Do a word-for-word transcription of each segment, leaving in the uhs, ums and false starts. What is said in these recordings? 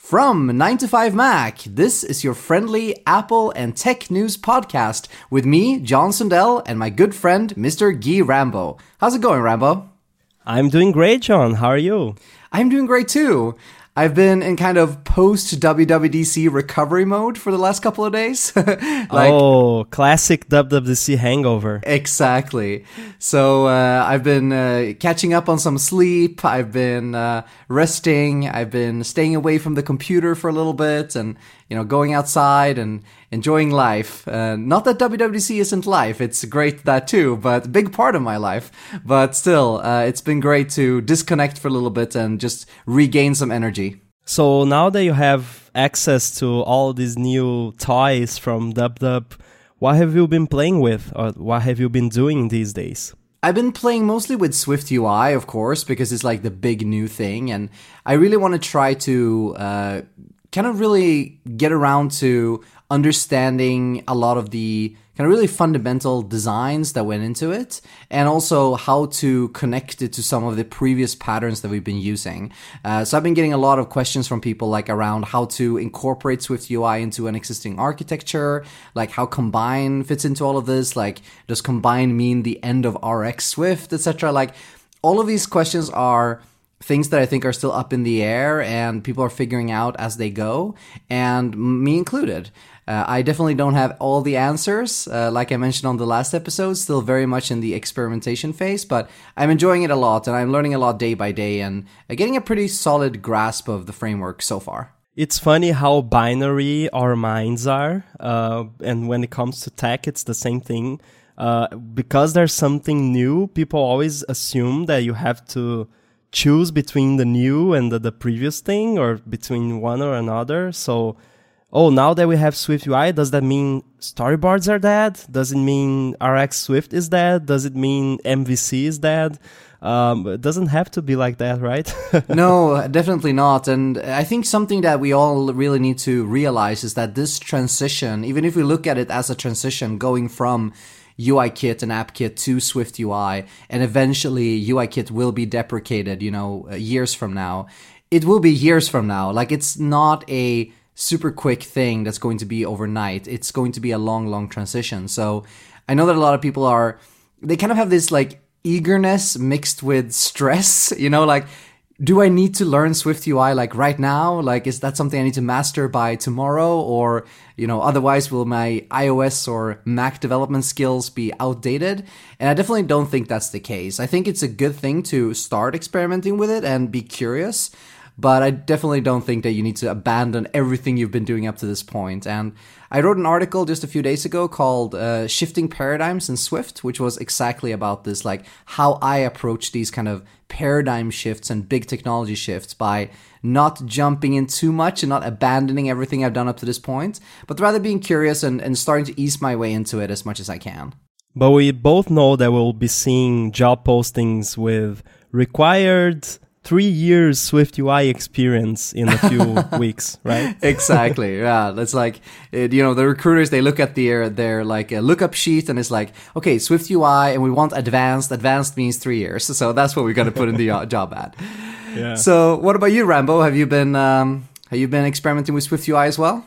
From nine to five Mac, this is your friendly Apple and tech news podcast with me, John Sundell, and my good friend, Mister Guy Rambo. How's it going, Rambo? I'm doing great, John. How are you? I'm doing great too. I've been in kind of post-W W D C recovery mode for the last couple of days. like, oh, classic W W D C hangover. Exactly. So uh, I've been uh, catching up on some sleep. I've been uh, resting. I've been staying away from the computer for a little bit and, you know, going outside and enjoying life. Uh, not that W W D C isn't life. It's great that too, but a big part of my life. But still, uh, it's been great to disconnect for a little bit and just regain some energy. So now that you have access to all these new toys from DubDub, what have you been playing with, or what have you been doing these days? I've been playing mostly with SwiftUI, of course, because it's like the big new thing, and I really want to try to uh, kind of really get around to understanding a lot of the kind of really fundamental designs that went into it, and also how to connect it to some of the previous patterns that we've been using. Uh, so I've been getting a lot of questions from people like around how to incorporate SwiftUI into an existing architecture, like how Combine fits into all of this, like does Combine mean the end of R X Swift, et cetera. Like all of these questions are things that I think are still up in the air and people are figuring out as they go, and me included. Uh, I definitely don't have all the answers. Uh, like I mentioned on the last episode, still very much in the experimentation phase, but I'm enjoying it a lot and I'm learning a lot day by day and uh, getting a pretty solid grasp of the framework so far. It's funny how binary our minds are, uh, and when it comes to tech, it's the same thing. Uh, because there's something new, people always assume that you have to choose between the new and the, the previous thing, or between one or another. So, oh, now that we have SwiftUI, does that mean storyboards are dead? Does it mean R X Swift is dead? Does it mean M V C is dead? Um, it doesn't have to be like that, right? No, definitely not. And I think something that we all really need to realize is that this transition, even if we look at it as a transition going from UIKit and AppKit to SwiftUI, and eventually UIKit will be deprecated, you know, years from now. It will be years from now. Like, it's not a super quick thing that's going to be overnight. It's going to be a long, long transition. So I know that a lot of people are, they kind of have this like eagerness mixed with stress, you know, like, do I need to learn SwiftUI like right now? Like, is that something I need to master by tomorrow? Or, you know, otherwise will my iOS or Mac development skills be outdated? And I definitely don't think that's the case. I think it's a good thing to start experimenting with it and be curious. But I definitely don't think that you need to abandon everything you've been doing up to this point. And I wrote an article just a few days ago called uh, Shifting Paradigms in Swift, which was exactly about this, like how I approach these kind of paradigm shifts and big technology shifts by not jumping in too much and not abandoning everything I've done up to this point, but rather being curious and, and starting to ease my way into it as much as I can. But we both know that we'll be seeing job postings with required three years SwiftUI experience in a few weeks, right? Exactly. Yeah, that's like, it, you know, the recruiters, they look at their their like a lookup sheet and it's like, okay, SwiftUI, and we want advanced. Advanced means three years, so that's what we got to put in the uh, job ad. Yeah. So, what about you, Rambo? Have you been um, have you been experimenting with SwiftUI as well?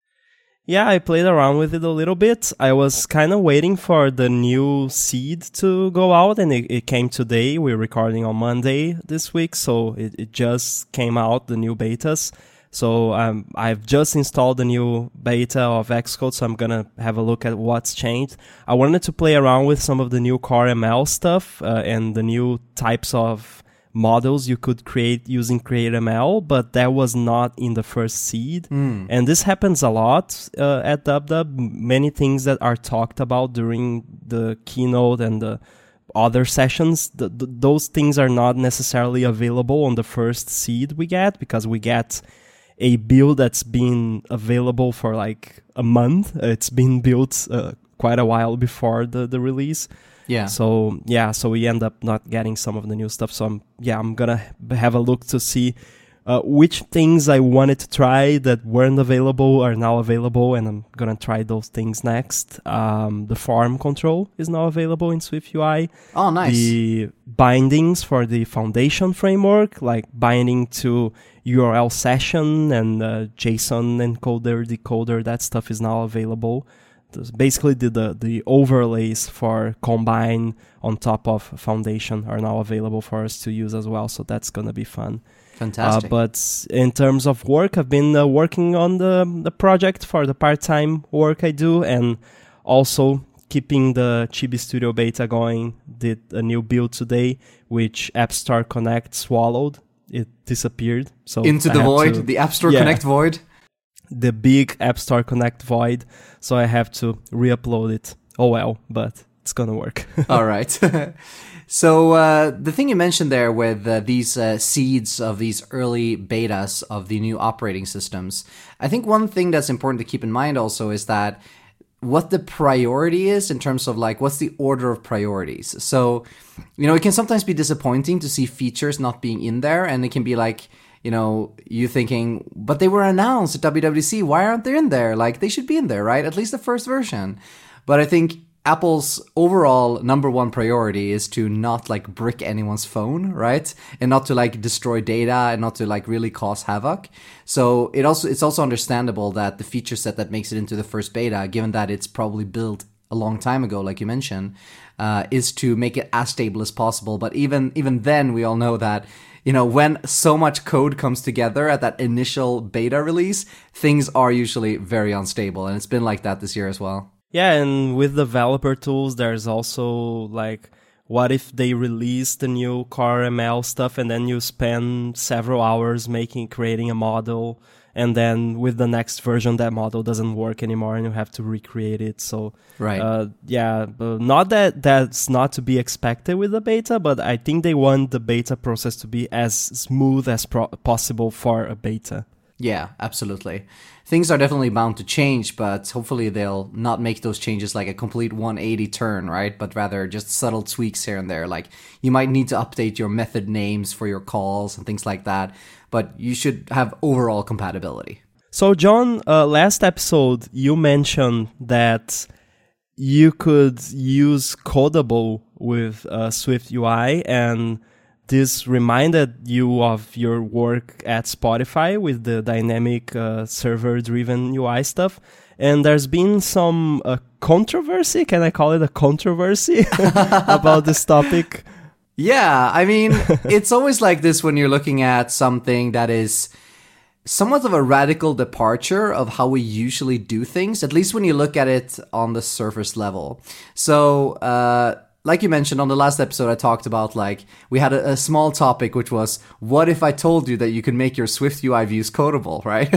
Yeah, I played around with it a little bit. I was kind of waiting for the new seed to go out, and it, it came today. We're recording on Monday this week, so it, it just came out, the new betas. So um, I've just installed the new beta of Xcode, so I'm going to have a look at what's changed. I wanted to play around with some of the new Core M L stuff uh, and the new types of models you could create using CreateML, but that was not in the first seed. Mm. And this happens a lot uh, at DubDub. Many things that are talked about during the keynote and the other sessions, the, the, those things are not necessarily available on the first seed we get, because we get a build that's been available for like a month. It's been built uh, quite a while before the, the release. Yeah. So yeah, so we end up not getting some of the new stuff. So I'm, yeah, I'm gonna have a look to see uh, which things I wanted to try that weren't available are now available, and I'm gonna try those things next. Um, the farm control is now available in SwiftUI. Oh, nice. The bindings for the foundation framework, like binding to U R L session and uh, JSON encoder, decoder, that stuff is now available. Basically, the, the the overlays for Combine on top of Foundation are now available for us to use as well, so that's going to be fun. Fantastic. Uh, but in terms of work, I've been uh, working on the, the project for the part-time work I do, and also keeping the Chibi Studio beta going. Did a new build today, which App Store Connect swallowed. It disappeared. So Into the void, to, the App Store yeah. Connect void? The big App Store Connect void, so I have to re-upload it. Oh well, but it's gonna work. All right. So uh, the thing you mentioned there with uh, these uh, seeds of these early betas of the new operating systems, I think one thing that's important to keep in mind also is that what the priority is in terms of like what's the order of priorities. So, you know, it can sometimes be disappointing to see features not being in there, and it can be like, you know, you thinking, but they were announced at W W D C. Why aren't they in there? Like, they should be in there, right? At least the first version. But I think Apple's overall number one priority is to not like brick anyone's phone, right? And not to like destroy data and not to like really cause havoc. So it also it's also understandable that the feature set that makes it into the first beta, given that it's probably built a long time ago, like you mentioned, uh, is to make it as stable as possible. But even even then, we all know that, you know, when so much code comes together at that initial beta release, things are usually very unstable. And it's been like that this year as well. Yeah, and with developer tools, there's also like, what if they release the new CoreML stuff and then you spend several hours making, creating a model, and then with the next version, that model doesn't work anymore and you have to recreate it. So, right. uh, yeah, but not that that's not to be expected with the beta, but I think they want the beta process to be as smooth as pro- possible for a beta. Yeah, absolutely. Things are definitely bound to change, but hopefully they'll not make those changes like a complete one eighty turn, right? But rather just subtle tweaks here and there. Like you might need to update your method names for your calls and things like that, but you should have overall compatibility. So John, uh, last episode you mentioned that you could use Codable with uh, SwiftUI, and this reminded you of your work at Spotify with the dynamic uh, server-driven U I stuff. And there's been some uh, controversy, can I call it a controversy, about this topic? Yeah, I mean, it's always like this when you're looking at something that is somewhat of a radical departure of how we usually do things, at least when you look at it on the surface level. So, uh... like you mentioned on the last episode, I talked about like we had a, a small topic, which was what if I told you that you can make your SwiftUI views codable, right?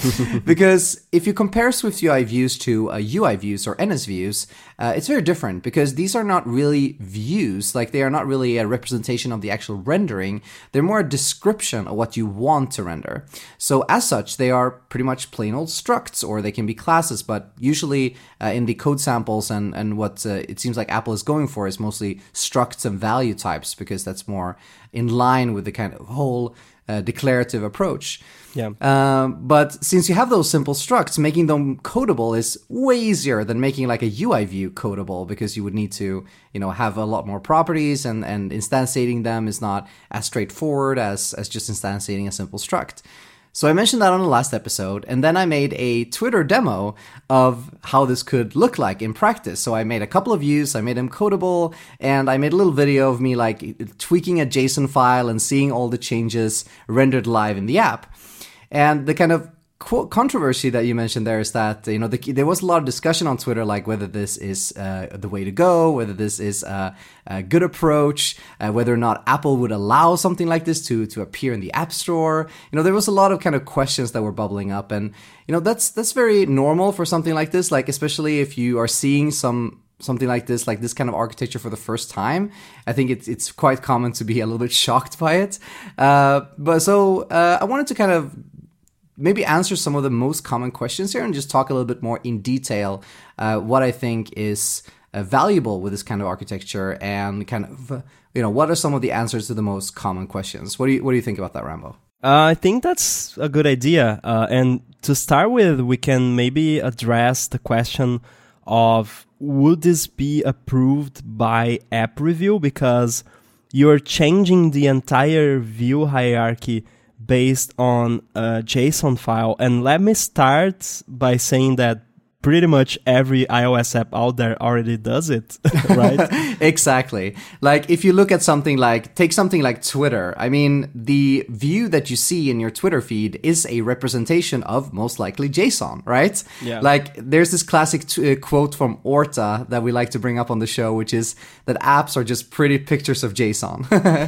Because if you compare SwiftUI views to uh, U I views or N S views, uh, it's very different because these are not really views. Like they are not really a representation of the actual rendering. They're more a description of what you want to render. So as such, they are pretty much plain old structs, or they can be classes, but usually uh, in the code samples and, and what uh, it seems like Apple is going for is mostly structs and value types, because that's more in line with the kind of whole uh, declarative approach. Yeah. Um, but since you have those simple structs, making them codable is way easier than making like a U I view codable, because you would need to, you know, have a lot more properties, and, and instantiating them is not as straightforward as, as just instantiating a simple struct. So I mentioned that on the last episode, and then I made a Twitter demo of how this could look like in practice. So I made a couple of views, I made them codable, and I made a little video of me like tweaking a JSON file and seeing all the changes rendered live in the app. And the kind of controversy that you mentioned there is that, you know, the, there was a lot of discussion on Twitter, like whether this is uh, the way to go, whether this is a, a good approach, uh, whether or not Apple would allow something like this to to appear in the App Store. You know, there was a lot of kind of questions that were bubbling up, and you know, that's that's very normal for something like this, like especially if you are seeing some something like this, like this kind of architecture for the first time. I think it's it's quite common to be a little bit shocked by it. Uh, but so uh, I wanted to kind of maybe answer some of the most common questions here and just talk a little bit more in detail uh, what I think is uh, valuable with this kind of architecture, and kind of, uh, you know, what are some of the answers to the most common questions. What do you what do you think about that, Rambo? Uh, I think that's a good idea. Uh, and to start with, we can maybe address the question of would this be approved by app review? Because you're changing the entire view hierarchy based on a JSON file. And let me start by saying that pretty much every iOS app out there already does it, right? Exactly. Like if you look at something like, take something like Twitter. I mean, the view that you see in your Twitter feed is a representation of most likely JSON, right? Yeah. Like there's this classic t- uh, quote from Orta that we like to bring up on the show, which is that apps are just pretty pictures of JSON.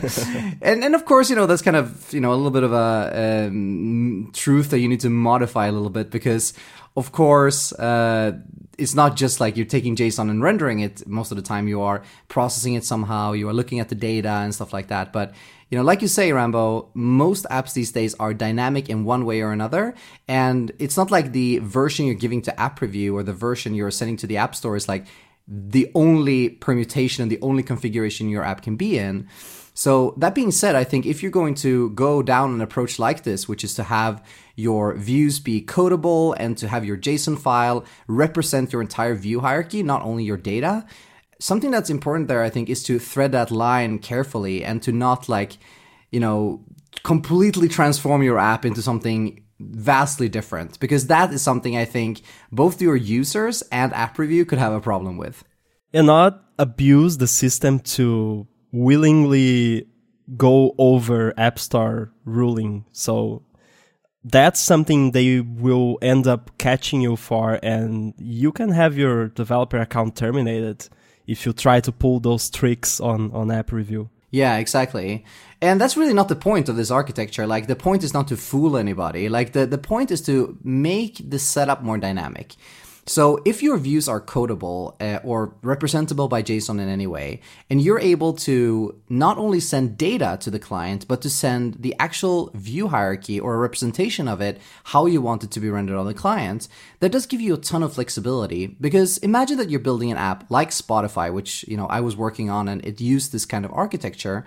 and and of course, you know, that's kind of, you know, a little bit of a um, truth that you need to modify a little bit because of course, uh, it's not just like you're taking JSON and rendering it. Most of the time you are processing it somehow, you are looking at the data and stuff like that. But, you know, like you say, Rambo, most apps these days are dynamic in one way or another. And it's not like the version you're giving to app review or the version you're sending to the app store is like the only permutation and the only configuration your app can be in. So that being said, I think if you're going to go down an approach like this, which is to have your views be codable and to have your JSON file represent your entire view hierarchy, not only your data, something that's important there, I think, is to thread that line carefully and to not like, you know, completely transform your app into something vastly different, because that is something I think both your users and app review could have a problem with. And not abuse the system to willingly go over App Store ruling. So that's something they will end up catching you for, and you can have your developer account terminated if you try to pull those tricks on, on app review. Yeah, exactly. And that's really not the point of this architecture. Like, the point is not to fool anybody. Like, the, the point is to make the setup more dynamic. So if your views are codable uh, or representable by JSON in any way, and you're able to not only send data to the client, but to send the actual view hierarchy or a representation of it, how you want it to be rendered on the client, that does give you a ton of flexibility. Because imagine that you're building an app like Spotify, which, you know, I was working on, and it used this kind of architecture,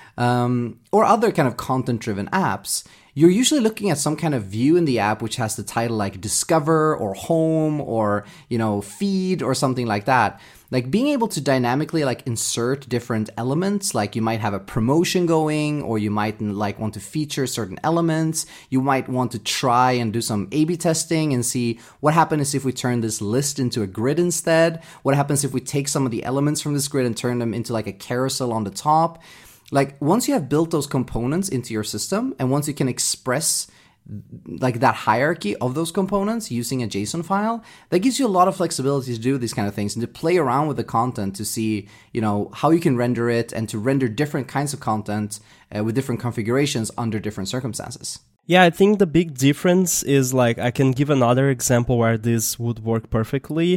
um, or other kind of content-driven apps. You're usually looking at some kind of view in the app which has the title like Discover or Home or, you know, Feed or something like that. Like being able to dynamically like insert different elements, like you might have a promotion going, or you might like want to feature certain elements. You might want to try and do some A B testing and see what happens if we turn this list into a grid instead. What happens if we take some of the elements from this grid and turn them into like a carousel on the top. Like once you have built those components into your system, and once you can express like that hierarchy of those components using a JSON file, that gives you a lot of flexibility to do these kind of things and to play around with the content to see, you know, how you can render it and to render different kinds of content uh, with different configurations under different circumstances. Yeah, I think the big difference is like, I can give another example where this would work perfectly.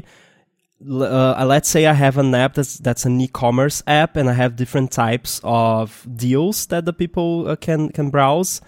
Uh, let's say I have an app that's that's an e-commerce app, and I have different types of deals that the people uh, can can browse.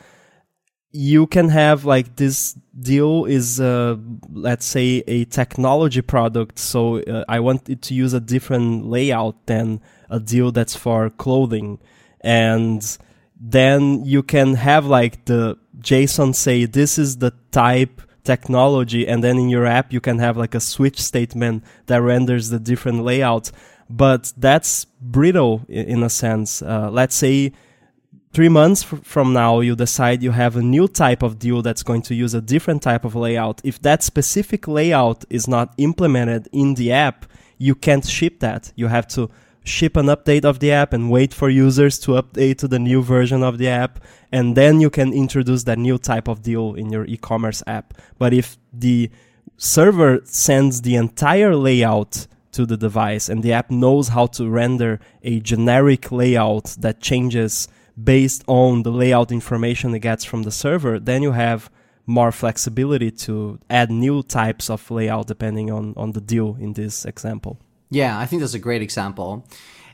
You can have like this deal is uh, let's say a technology product, so uh, I want it to use a different layout than a deal that's for clothing, and then you can have like the JSON say this is the type technology, and then in your app you can have like a switch statement that renders the different layouts. But that's brittle in a sense. Uh, let's say three months f- from now you decide you have a new type of deal that's going to use a different type of layout. If that specific layout is not implemented in the app, you can't ship that. You have to ship an update of the app and wait for users to update to the new version of the app, and then you can introduce that new type of deal in your e-commerce app. But if the server sends the entire layout to the device and the app knows how to render a generic layout that changes based on the layout information it gets from the server, then you have more flexibility to add new types of layout depending on, on the deal in this example. Yeah, I think that's a great example.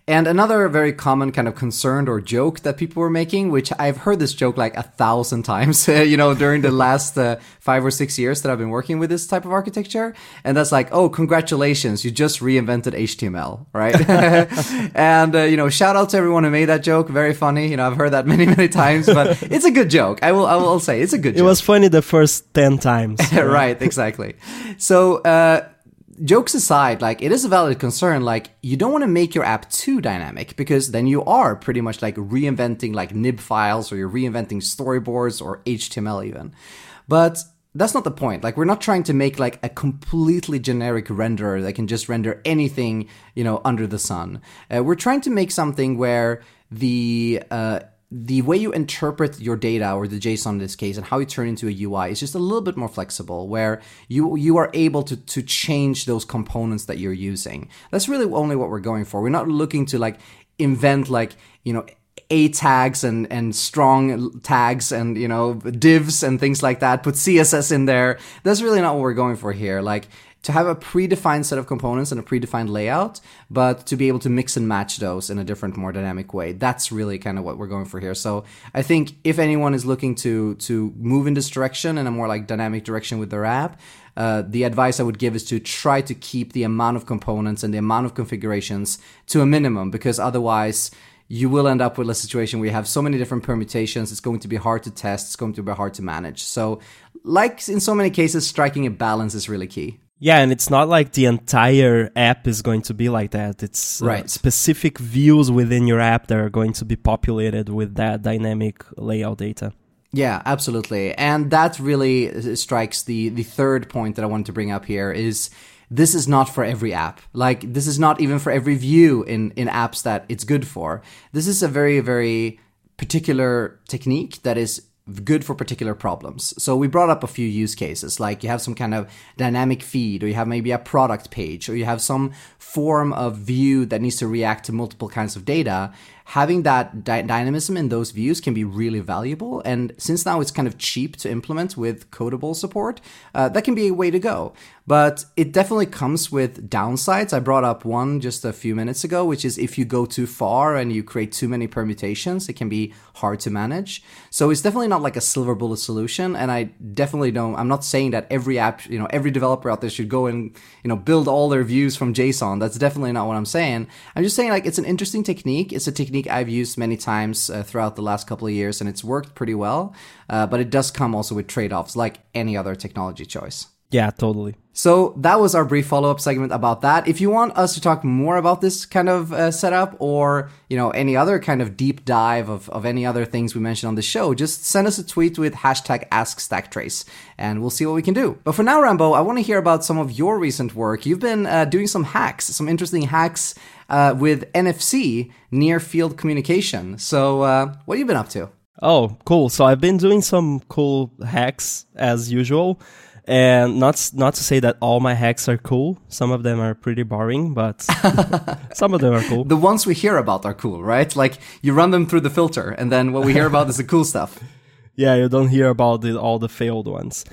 And another very common kind of concern or joke that people were making, which I've heard this joke like a thousand times, you know, during the last uh, five or six years that I've been working with this type of architecture. And that's like, oh, congratulations, you just reinvented H T M L, right? And, uh, you know, shout out to everyone who made that joke. Very funny. You know, I've heard that many, many times, but it's a good joke. I will, I will say it's a good joke. It was funny the first ten times. Right, exactly. So, uh, jokes aside, like, it is a valid concern. Like, you don't want to make your app too dynamic, because then you are pretty much like reinventing like nib files, or you're reinventing storyboards or H T M L even. But that's not the point. Like, we're not trying to make like a completely generic renderer that can just render anything, you know, under the sun. Uh, we're trying to make something where the uh, the way you interpret your data, or the JSON in this case, and how you turn into a U I is just a little bit more flexible, where you you are able to to change those components that you're using. That's really only what we're going for. We're not looking to like invent like, you know, A tags and, and strong tags and, you know, divs and things like that, put C S S in there. That's really not what we're going for here. Like, to have a predefined set of components and a predefined layout, but to be able to mix and match those in a different, more dynamic way. That's really kind of what we're going for here. So I think if anyone is looking to to move in this direction, in a more like dynamic direction with their app, uh, the advice I would give is to try to keep the amount of components and the amount of configurations to a minimum, because otherwise you will end up with a situation where you have so many different permutations. It's going to be hard to test. It's going to be hard to manage. So like in so many cases, striking a balance is really key. Yeah, and it's not like the entire app is going to be like that. It's uh, right. specific views within your app that are going to be populated with that dynamic layout data. Yeah, absolutely. And that really strikes the, the third point that I wanted to bring up here is this is not for every app. Like, this is not even for every view in, in apps that it's good for. This is a very, very particular technique that is good for particular problems. So we brought up a few use cases, like you have some kind of dynamic feed, or you have maybe a product page, or you have some form of view that needs to react to multiple kinds of data. Having that dy- dynamism in those views can be really valuable. And since now it's kind of cheap to implement with codable support, uh, that can be a way to go. But it definitely comes with downsides. I brought up one just a few minutes ago, which is if you go too far and you create too many permutations, it can be hard to manage. So it's definitely not like a silver bullet solution. And I definitely don't, I'm not saying that every app, you know, every developer out there should go and, you know, build all their views from JSON. That's definitely not what I'm saying. I'm just saying, like, it's an interesting technique. It's a technique I've used many times uh, throughout the last couple of years, and it's worked pretty well. Uh, but it does come also with trade-offs, like any other technology choice. Yeah, totally. So that was our brief follow-up segment about that. If you want us to talk more about this kind of uh, setup, or, you know, any other kind of deep dive of, of any other things we mentioned on the show, just send us a tweet with hashtag AskStackTrace, and we'll see what we can do. But for now, Rambo, I want to hear about some of your recent work. You've been uh, doing some hacks, some interesting hacks uh, with N F C, near field communication. So uh, what have you been up to? Oh, cool. So I've been doing some cool hacks as usual. And not not to say that all my hacks are cool. Some of them are pretty boring, but some of them are cool. The ones we hear about are cool, right? Like, you run them through the filter, and then what we hear about is the cool stuff. Yeah, you don't hear about the, all the failed ones.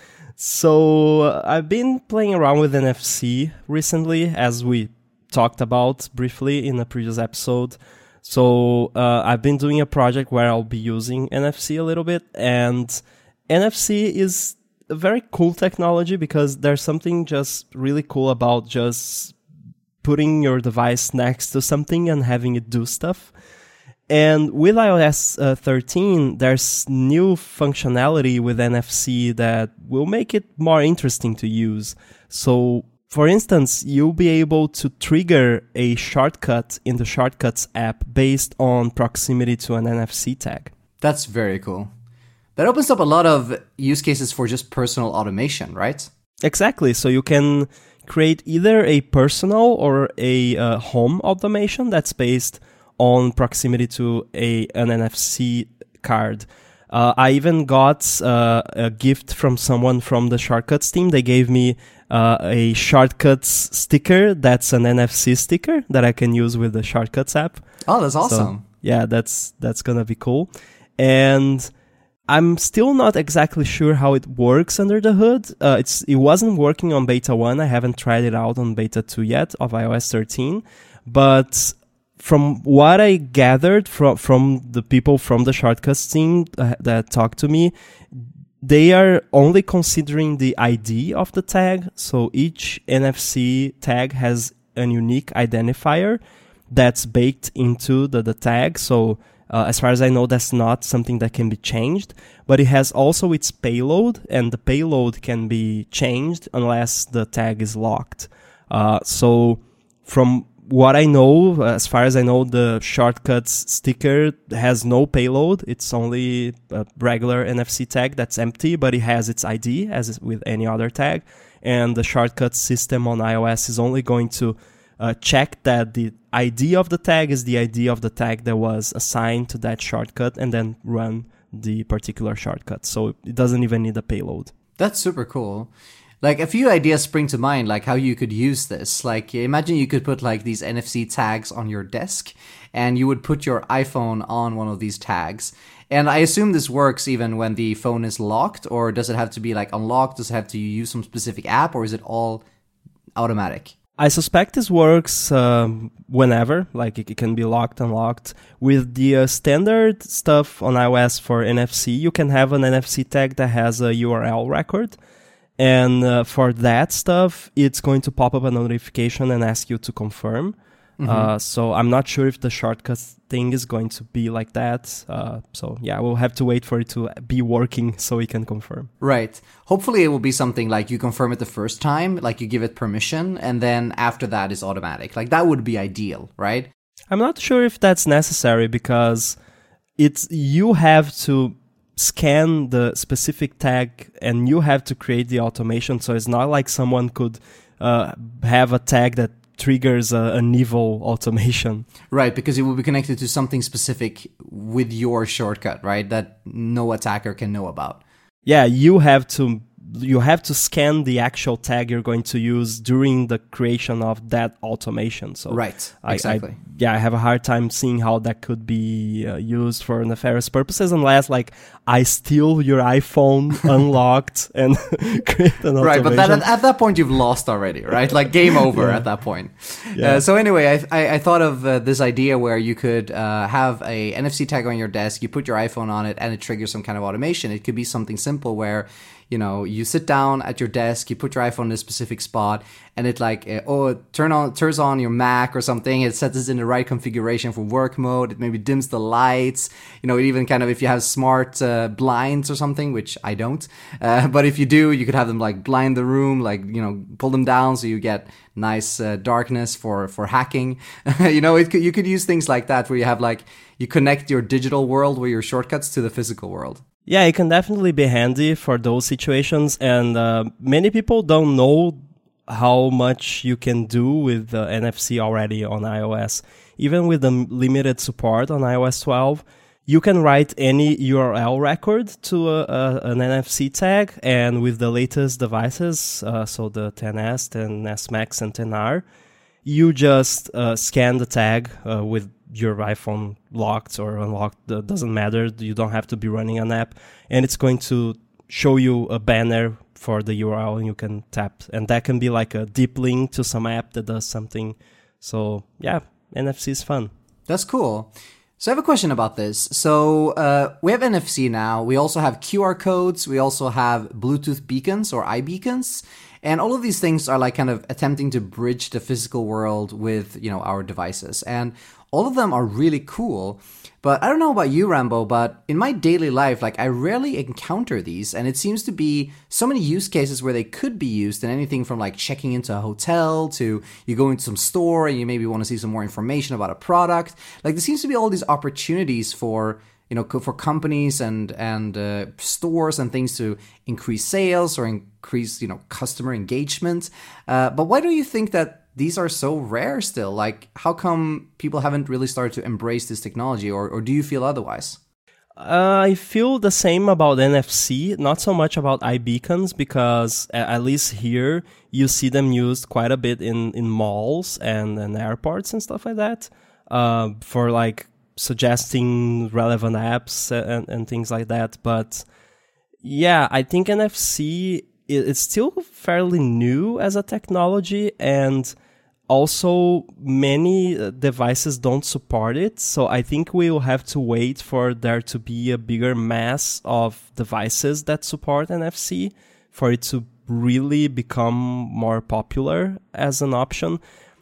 So uh, I've been playing around with N F C recently, as we talked about briefly in a previous episode. So uh, I've been doing a project where I'll be using N F C a little bit, and N F C is a very cool technology because there's something just really cool about just putting your device next to something and having it do stuff. And with i O S uh, thirteen, there's new functionality with N F C that will make it more interesting to use. So, for instance, you'll be able to trigger a shortcut in the Shortcuts app based on proximity to an N F C tag. That's very cool. That opens up a lot of use cases for just personal automation, right? Exactly. So you can create either a personal or a uh, home automation that's based on proximity to a an N F C card. Uh, I even got uh, a gift from someone from the Shortcuts team. They gave me uh, a Shortcuts sticker that's an N F C sticker that I can use with the Shortcuts app. Oh, that's awesome. So, yeah, that's that's gonna be cool. And I'm still not exactly sure how it works under the hood. Uh, it's it wasn't working on beta one. I haven't tried it out on beta two yet of i O S thirteen. But from what I gathered from from the people from the Shortcuts team uh, that talked to me, they are only considering the I D of the tag. So each N F C tag has a unique identifier that's baked into the, the tag. So uh, as far as I know, that's not something that can be changed. But it has also its payload, and the payload can be changed unless the tag is locked. Uh, so from what I know, as far as I know, the Shortcuts sticker has no payload. It's only a regular N F C tag that's empty, but it has its I D as with any other tag. And the Shortcuts system on iOS is only going to uh, check that the I D of the tag is the I D of the tag that was assigned to that shortcut, and then run the particular shortcut. So it doesn't even need a payload. That's super cool. Like, a few ideas spring to mind, like how you could use this. Like, imagine you could put like these N F C tags on your desk, and you would put your iPhone on one of these tags. And I assume this works even when the phone is locked, or does it have to be like unlocked? Does it have to use some specific app, or is it all automatic? I suspect this works um, whenever, like it, it can be locked, unlocked. With the uh, standard stuff on iOS for N F C, you can have an N F C tag that has a U R L record. And uh, for that stuff, it's going to pop up a notification and ask you to confirm. Mm-hmm. Uh, so I'm not sure if the shortcuts thing is going to be like that. Uh, so yeah, we'll have to wait for it to be working so we can confirm. Right. Hopefully it will be something like you confirm it the first time, like you give it permission, and then after that is automatic. Like that would be ideal, right? I'm not sure if that's necessary, because it's you have to scan the specific tag and you have to create the automation. So it's not like someone could uh, have a tag that triggers a, an evil automation. Right, because it will be connected to something specific with your shortcut, right? That no attacker can know about. Yeah, you have to you have to scan the actual tag you're going to use during the creation of that automation. So right, I, exactly. I, yeah, I have a hard time seeing how that could be uh, used for nefarious purposes, unless like I steal your iPhone unlocked and create an automation. Right, but that, at, at that point you've lost already, right? Like game over yeah. at that point. Yeah. Uh, so anyway, I, I, I thought of uh, this idea where you could uh, have a N F C tag on your desk, you put your iPhone on it, and it triggers some kind of automation. It could be something simple where, you know, you sit down at your desk, you put your iPhone in a specific spot, and it like, uh, oh, it turn on, turns on your Mac or something. It sets it in the right configuration for work mode. It maybe dims the lights. You know, it even kind of, if you have smart uh, blinds or something, which I don't, uh, but if you do, you could have them like blind the room, like, you know, pull them down so you get nice uh, darkness for, for hacking. You know, it could, you could use things like that where you have like, you connect your digital world with your shortcuts to the physical world. Yeah, it can definitely be handy for those situations, and uh, many people don't know how much you can do with uh, N F C already on iOS. Even with the limited support on i O S twelve, you can write any U R L record to a, a, an N F C tag, and with the latest devices, uh, so the X S, X S Max, and X R, you just uh, scan the tag uh, with your iPhone locked or unlocked, uh, doesn't matter. You don't have to be running an app, and it's going to show you a banner for the U R L, and you can tap, and that can be like a deep link to some app that does something. So yeah, N F C is fun. That's cool. So I have a question about this. So uh, we have N F C now. We also have Q R codes. We also have Bluetooth beacons or iBeacons. And all of these things are like kind of attempting to bridge the physical world with, you know, our devices. And all of them are really cool. But I don't know about you, Rambo, but in my daily life, like I rarely encounter these. And it seems to be so many use cases where they could be used in anything from like checking into a hotel to you go into some store and you maybe want to see some more information about a product. Like there seems to be all these opportunities for, you know, for companies and and uh, stores and things to increase sales or increase, you know, customer engagement. Uh, but why do you think that these are so rare still? Like, how come people haven't really started to embrace this technology, or, or do you feel otherwise? Uh, I feel the same about N F C, not so much about iBeacons, because at least here you see them used quite a bit in, in malls and, and airports and stuff like that, uh, for like suggesting relevant apps and, and things like that. But yeah, I think N F C, it's still fairly new as a technology, and also many uh, devices don't support it. So I think we will have to wait for there to be a bigger mass of devices that support N F C for it to really become more popular as an option.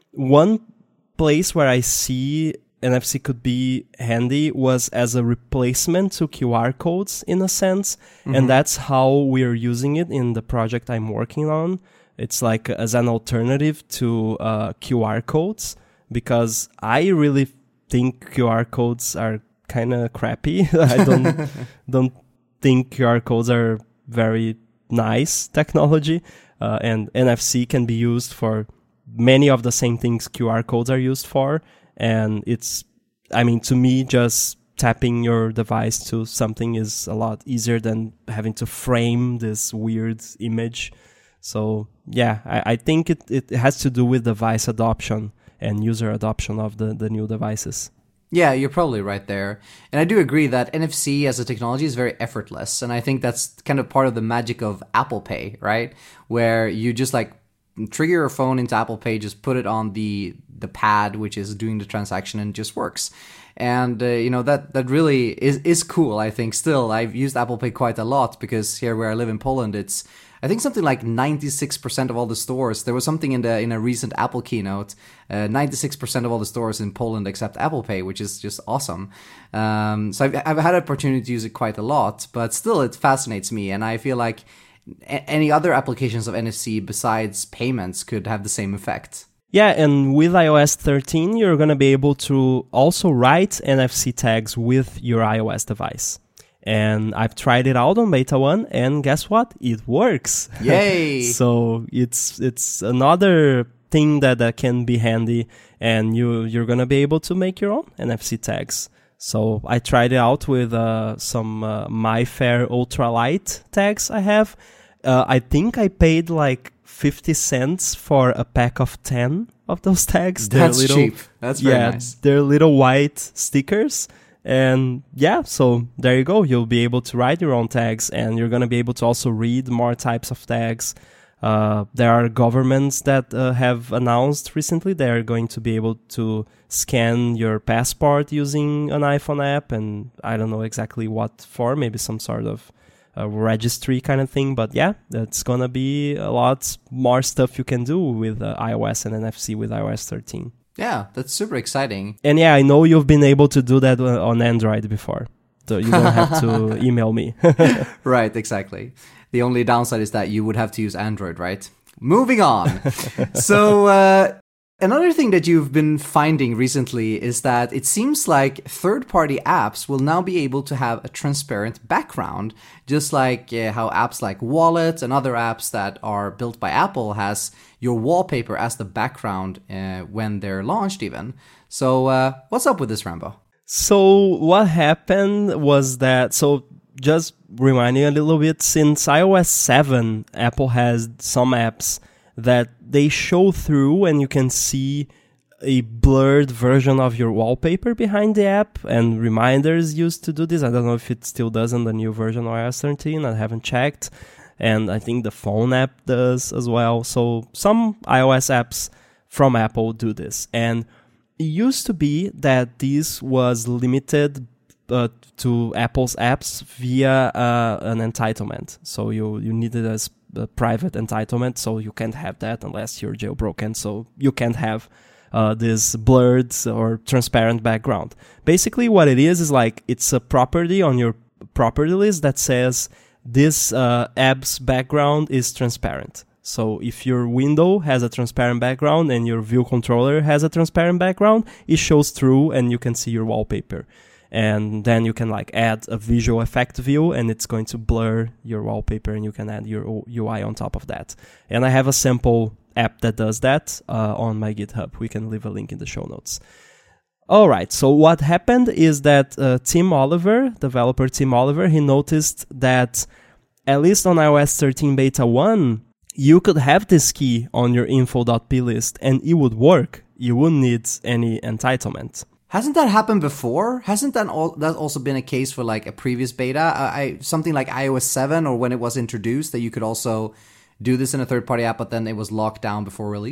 One place where I see N F C could be handy was as a replacement to Q R codes in a sense. Mm-hmm. And that's how we're using it in the project I'm working on. It's like as an alternative to uh, Q R codes, because I really think Q R codes are kind of crappy. I don't don't think Q R codes are very nice technology, uh, and N F C can be used for many of the same things Q R codes are used for. And it's, I mean, to me, just tapping your device to something is a lot easier than having to frame this weird image. So yeah, I, I think it, it has to do with device adoption and user adoption of the, the new devices. Yeah, you're probably right there. And I do agree that N F C as a technology is very effortless. And I think that's kind of part of the magic of Apple Pay, right? Where you just like trigger your phone into Apple Pay, just put it on the the pad, which is doing the transaction, and it just works. And, uh, you know, that, that really is, is cool, I think. Still, I've used Apple Pay quite a lot because here where I live in Poland, it's, I think something like ninety-six percent of all the stores. There was something in the in a recent Apple keynote. Uh, ninety-six percent of all the stores in Poland accept Apple Pay, which is just awesome. Um, so I've, I've had an opportunity to use it quite a lot, but still it fascinates me. And I feel like a- any other applications of N F C besides payments could have the same effect. Yeah, and with i O S thirteen, you're going to be able to also write N F C tags with your iOS device. And I've tried it out on Beta one, and guess what? It works. Yay! So it's it's another thing that, that can be handy, and you, you're going to be able to make your own N F C tags. So I tried it out with uh, some uh, MyFair Ultralight tags I have. Uh, I think I paid like fifty cents for a pack of ten of those tags. That's they're little, cheap. That's very yeah, nice. They're little white stickers. And yeah, so there you go. You'll be able to write your own tags, and you're going to be able to also read more types of tags. Uh, there are governments that uh, have announced recently they are going to be able to scan your passport using an iPhone app, and I don't know exactly what for, maybe some sort of uh, registry kind of thing. But yeah, that's going to be a lot more stuff you can do with uh, iOS and N F C with i O S thirteen. Yeah, that's super exciting. And yeah, I know you've been able to do that on Android before, so you don't have to email me. Right, exactly. The only downside is that you would have to use Android, right? Moving on. So, uh, another thing that you've been finding recently is that it seems like third-party apps will now be able to have a transparent background, just like uh, how apps like Wallet and other apps that are built by Apple has your wallpaper as the background uh, when they're launched even. So uh, what's up with this, Rambo? So what happened was that, so just reminding a little bit, since i O S seven, Apple has some apps that they show through and you can see a blurred version of your wallpaper behind the app, and reminders used to do this. I don't know if it still does in the new version of i O S thirteen. I haven't checked. And I think the phone app does as well. So some iOS apps from Apple do this. And it used to be that this was limited uh, to Apple's apps via uh, an entitlement. So you, you needed a, a private entitlement, so you can't have that unless you're jailbroken. So you can't have uh, this blurred or transparent background. Basically what it is is like it's a property on your property list that says this uh, app's background is transparent. So if your window has a transparent background and your view controller has a transparent background, it shows through and you can see your wallpaper. And then you can like add a visual effect view, and it's going to blur your wallpaper, and you can add your U I on top of that. And I have a sample app that does that uh, on my GitHub. We can leave a link in the show notes. All right, so what happened is that uh, Tim Oliver, developer Tim Oliver, he noticed that at least on i O S thirteen Beta one, you could have this key on your info.p list and it would work. You wouldn't need any entitlement. Hasn't that happened before? Hasn't that, all, that also been a case for like a previous beta? I, I something like i O S seven, or when it was introduced, that you could also do this in a third-party app, but then it was locked down before release?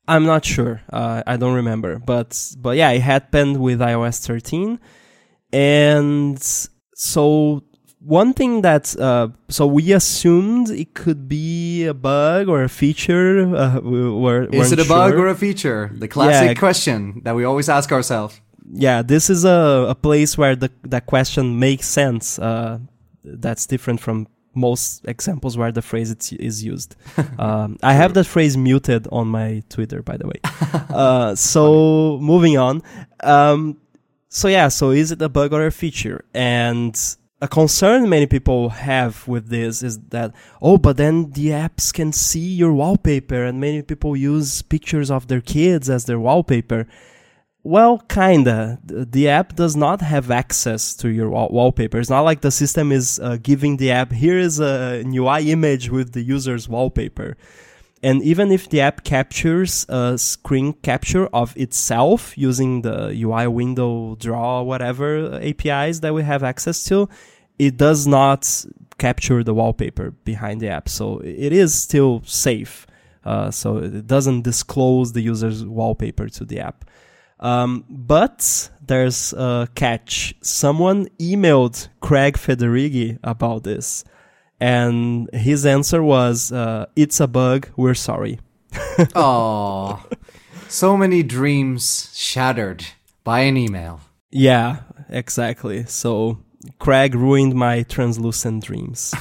I'm not sure. Uh, I don't remember. But but yeah, it happened with i O S thirteen. And so one thing that, uh, so we assumed it could be a bug or a feature. Uh, we were, Is it a bug sure. or a feature? The classic Yeah. question that we always ask ourselves. Yeah, this is a, a place where the that question makes sense. Uh, that's different from most examples where the phrase it's, is used. Um, I have that phrase muted on my Twitter, by the way. Uh, so moving on. Um, so yeah, so is it a bug or a feature? And a concern many people have with this is that, oh, but then the apps can see your wallpaper, and many people use pictures of their kids as their wallpaper. Well, kinda. The app does not have access to your wall- wallpaper. It's not like the system is uh, giving the app, here is a U I image with the user's wallpaper. And even if the app captures a screen capture of itself using the U I window, draw, whatever A P Is that we have access to, it does not capture the wallpaper behind the app. So it is still safe. Uh, so it doesn't disclose the user's wallpaper to the app. Um, but there's a catch. Someone emailed Craig Federighi about this, and his answer was, uh, it's a bug, we're sorry. Oh, so many dreams shattered by an email. Yeah, exactly. So Craig ruined my translucent dreams.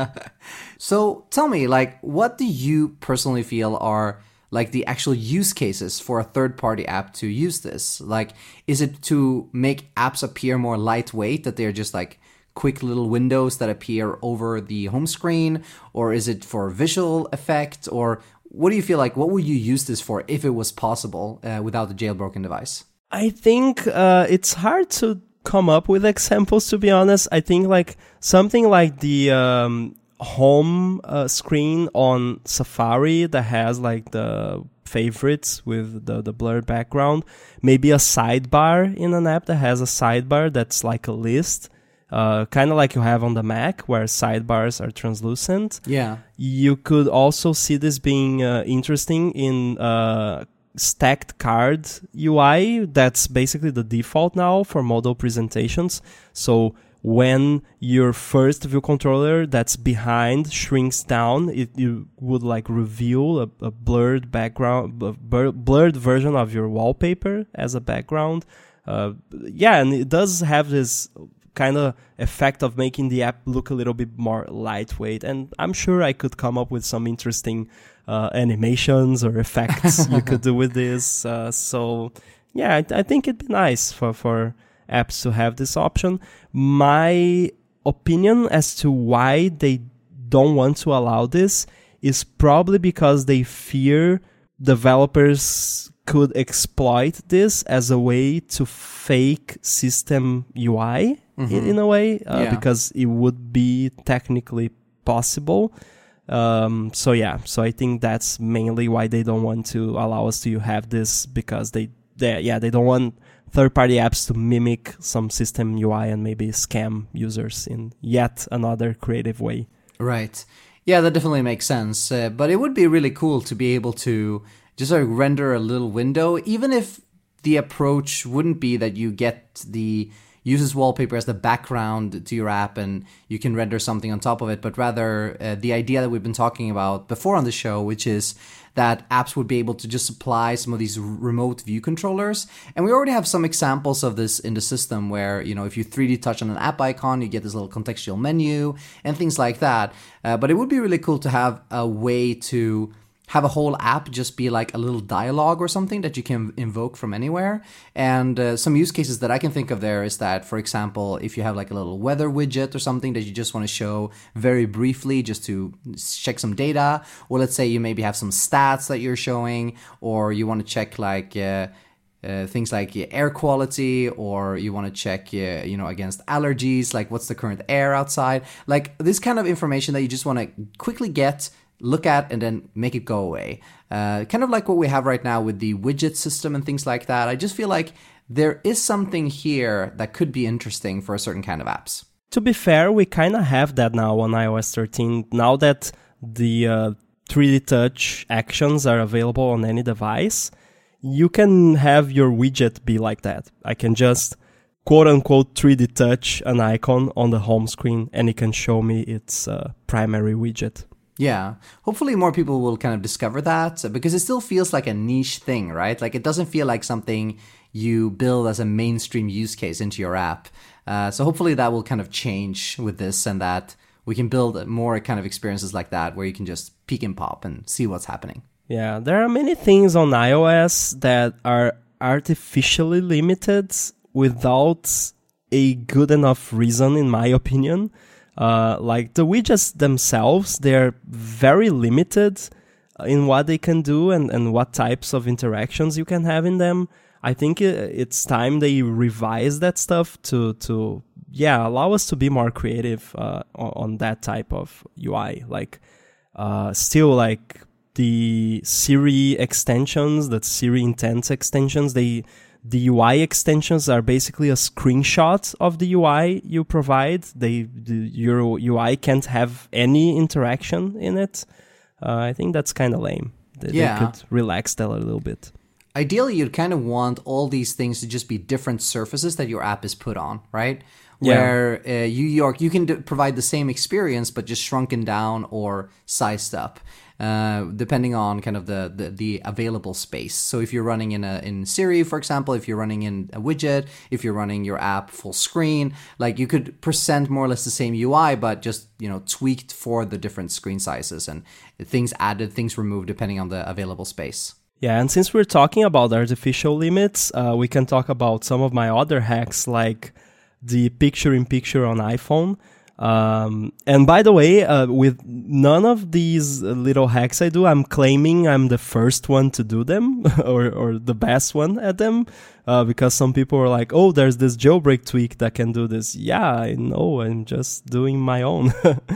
So tell me, like, what do you personally feel are like the actual use cases for a third-party app to use this? Like, is it to make apps appear more lightweight, that they're just like quick little windows that appear over the home screen? Or is it for visual effect? Or what do you feel like, what would you use this for if it was possible uh, without the jailbroken device? I think uh, it's hard to come up with examples, to be honest. I think like something like the um, home uh, screen on Safari that has like the favorites with the, the blurred background, maybe a sidebar in an app that has a sidebar that's like a list, uh, kind of like you have on the Mac where sidebars are translucent. Yeah. You could also see this being uh, interesting in uh, stacked card U I. That's basically the default now for model presentations. So when your first view controller that's behind shrinks down, it you would like reveal a, a blurred background, a blurred version of your wallpaper as a background. Uh, yeah, and it does have this kind of effect of making the app look a little bit more lightweight. And I'm sure I could come up with some interesting uh, animations or effects you could do with this. Uh, so yeah, I, I think it'd be nice for, for apps to have this option. My opinion as to why they don't want to allow this is probably because they fear developers could exploit this as a way to fake system U I mm-hmm. in, in a way, uh, yeah. because it would be technically possible. Um, so yeah, so I think that's mainly why they don't want to allow us to have this, because they, they yeah, they don't want third-party apps to mimic some system U I and maybe scam users in yet another creative way. Right. Yeah, that definitely makes sense. Uh, but it would be really cool to be able to just sort of render a little window, even if the approach wouldn't be that you get the user's wallpaper as the background to your app and you can render something on top of it, but rather uh, the idea that we've been talking about before on the show, which is that apps would be able to just supply some of these r- remote view controllers. And we already have some examples of this in the system where, you know, if you three D touch on an app icon, you get this little contextual menu and things like that. Uh, but it would be really cool to have a way to have a whole app just be like a little dialogue or something that you can invoke from anywhere. And uh, some use cases that I can think of there is that, for example, if you have like a little weather widget or something that you just want to show very briefly just to check some data, or let's say you maybe have some stats that you're showing, or you want to check like uh, uh, things like uh, air quality, or you want to check uh, you know against allergies, like what's the current air outside, like this kind of information that you just want to quickly get, look at, and then make it go away. Uh, kind of like what we have right now with the widget system and things like that. I just feel like there is something here that could be interesting for a certain kind of apps. To be fair, we kind of have that now on i O S thirteen. Now that the uh, three D touch actions are available on any device, you can have your widget be like that. I can just quote-unquote three D touch an icon on the home screen, and it can show me its uh, primary widget. Yeah, hopefully more people will kind of discover that, because it still feels like a niche thing, right? Like it doesn't feel like something you build as a mainstream use case into your app. Uh, so hopefully that will kind of change with this, and that we can build more kind of experiences like that where you can just peek and pop and see what's happening. Yeah, there are many things on iOS that are artificially limited without a good enough reason, in my opinion. Uh, like the widgets themselves, they're very limited in what they can do and, and what types of interactions you can have in them. I think it's time they revise that stuff to, to yeah, allow us to be more creative uh, on, on that type of U I. Like, uh, still like the Siri extensions, the Siri Intent extensions, they... The U I extensions are basically a screenshot of the U I you provide. They, the, your U I can't have any interaction in it. Uh, I think that's kind of lame. They, yeah. they could relax that a little bit. Ideally, you'd kind of want all these things to just be different surfaces that your app is put on, right? Where yeah. uh, you, you, you can d- provide the same experience, but just shrunken down or sized up. Uh, depending on kind of the, the, the available space. So if you're running in a in Siri, for example, if you're running in a widget, if you're running your app full screen, like you could present more or less the same U I, but just, you know, tweaked for the different screen sizes and things added, things removed depending on the available space. Yeah, and since we're talking about artificial limits, uh, we can talk about some of my other hacks, like the picture-in-picture on iPhone. Um, and by the way, uh, with none of these little hacks I do, I'm claiming I'm the first one to do them or, or the best one at them, uh, because some people are like, oh, there's this jailbreak tweak that can do this. Yeah, I know. I'm just doing my own.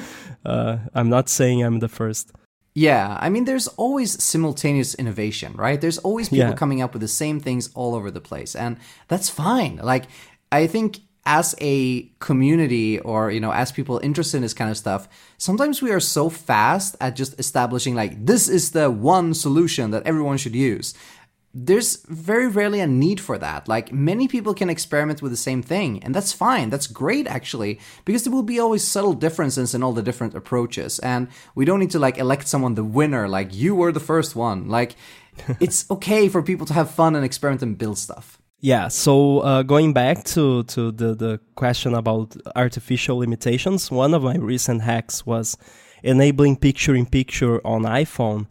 uh, I'm not saying I'm the first. Yeah, I mean, there's always simultaneous innovation, right? There's always people yeah. coming up with the same things all over the place. And that's fine. Like, I think as a community, or, you know, as people interested in this kind of stuff, sometimes we are so fast at just establishing like, this is the one solution that everyone should use. There's very rarely a need for that. Like, many people can experiment with the same thing, and that's fine. That's great, actually, because there will be always subtle differences in all the different approaches, and we don't need to like elect someone the winner, like you were the first one. Like, it's okay for people to have fun and experiment and build stuff. Yeah, so uh, going back to, to the, the question about artificial limitations, one of my recent hacks was enabling picture-in-picture on iPhone,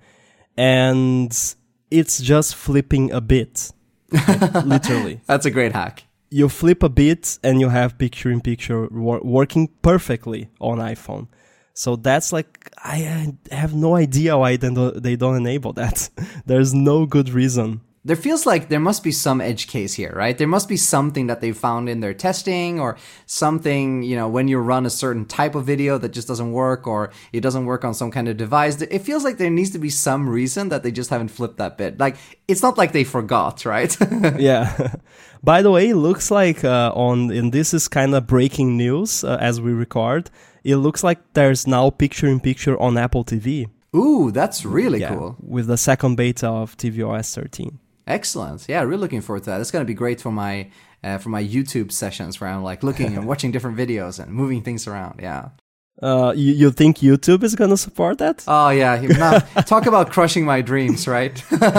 and it's just flipping a bit, like, literally. That's a great hack. You flip a bit and you have picture-in-picture wor- working perfectly on iPhone. So that's like, I have no idea why they don't, they don't enable that. There's no good reason. There feels like there must be some edge case here, right? There must be something that they found in their testing, or something, you know, when you run a certain type of video that just doesn't work, or it doesn't work on some kind of device. It feels like there needs to be some reason that they just haven't flipped that bit. Like, it's not like they forgot, right? Yeah. By the way, it looks like uh, on, and this is kind of breaking news uh, as we record, it looks like there's now picture-in-picture on Apple T V. Ooh, that's really yeah, cool. With the second beta of tvOS thirteen. Excellent. Yeah, really looking forward to that. It's going to be great for my uh, for my YouTube sessions where I'm like looking and watching different videos and moving things around. Yeah. Uh, you, you think YouTube is going to support that? Oh, yeah. Now, talk about crushing my dreams, right?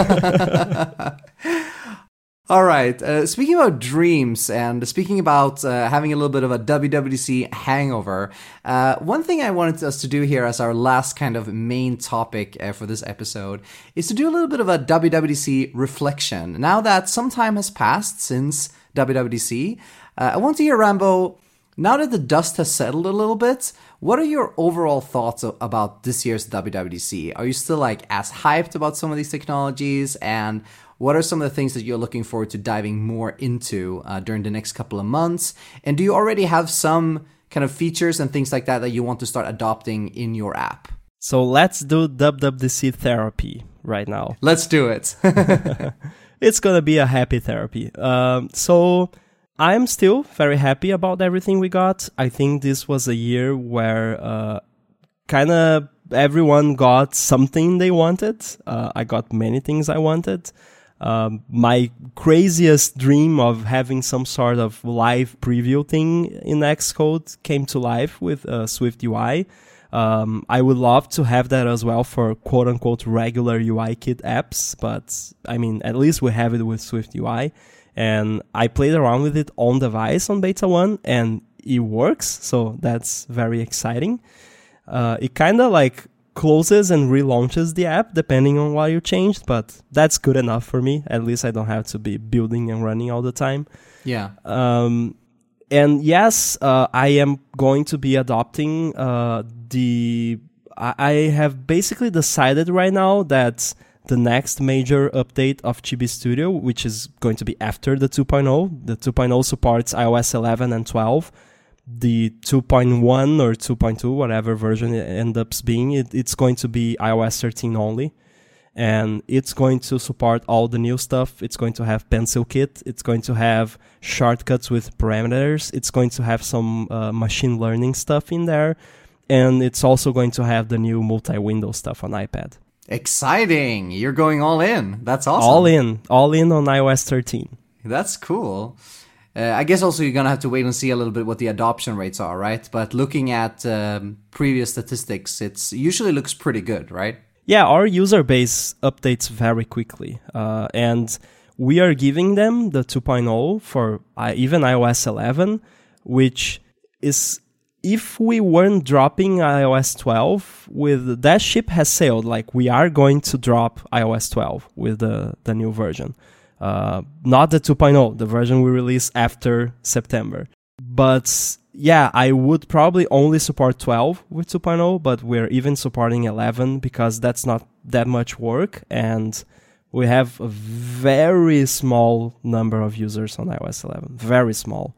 All right. Uh, speaking about dreams and speaking about uh, having a little bit of a W W D C hangover, uh, one thing I wanted us to do here as our last kind of main topic uh, for this episode is to do a little bit of a W W D C reflection. Now that some time has passed since W W D C, uh, I want to hear, Rambo, now that the dust has settled a little bit, what are your overall thoughts about this year's W W D C? Are you still like as hyped about some of these technologies, and what are some of the things that you're looking forward to diving more into uh, during the next couple of months? And do you already have some kind of features and things like that that you want to start adopting in your app? So let's do W W D C therapy right now. Let's do it. It's going to be a happy therapy. Um, so I'm still very happy about everything we got. I think this was a year where uh, kind of everyone got something they wanted. Uh, I got many things I wanted. Um, my craziest dream of having some sort of live preview thing in Xcode came to life with uh, Swift U I. Um, I would love to have that as well for quote-unquote regular UIKit apps, but I mean, at least we have it with Swift U I. And I played around with it on device on beta one, and it works, so that's very exciting. Uh, it kind of like closes and relaunches the app depending on what you changed, but that's good enough for me. At least I don't have to be building and running all the time. Yeah. Um, and yes, uh, I am going to be adopting uh, the... I, I have basically decided right now that the next major update of Chibi Studio, which is going to be after the two point oh, the two point oh supports iOS eleven and twelve. The two point one or two point two, whatever version it ends up being, it, it's going to be iOS thirteen only. And it's going to support all the new stuff. It's going to have PencilKit. It's going to have shortcuts with parameters. It's going to have some uh, machine learning stuff in there. And it's also going to have the new multi-window stuff on iPad. Exciting! You're going all in. That's awesome. All in. All in on iOS thirteen. That's cool. Uh, I guess also you're going to have to wait and see a little bit what the adoption rates are, right? But looking at um, previous statistics, it usually looks pretty good, right? Yeah, our user base updates very quickly. Uh, and we are giving them the two point oh for uh, even iOS eleven, which is, if we weren't dropping iOS twelve, with that ship has sailed. Like, we are going to drop iOS twelve with the, the new version. Uh, not the two point oh, the version we release after September. But yeah, I would probably only support twelve with two point oh, but we're even supporting eleven because that's not that much work, and we have a very small number of users on iOS eleven. Very small.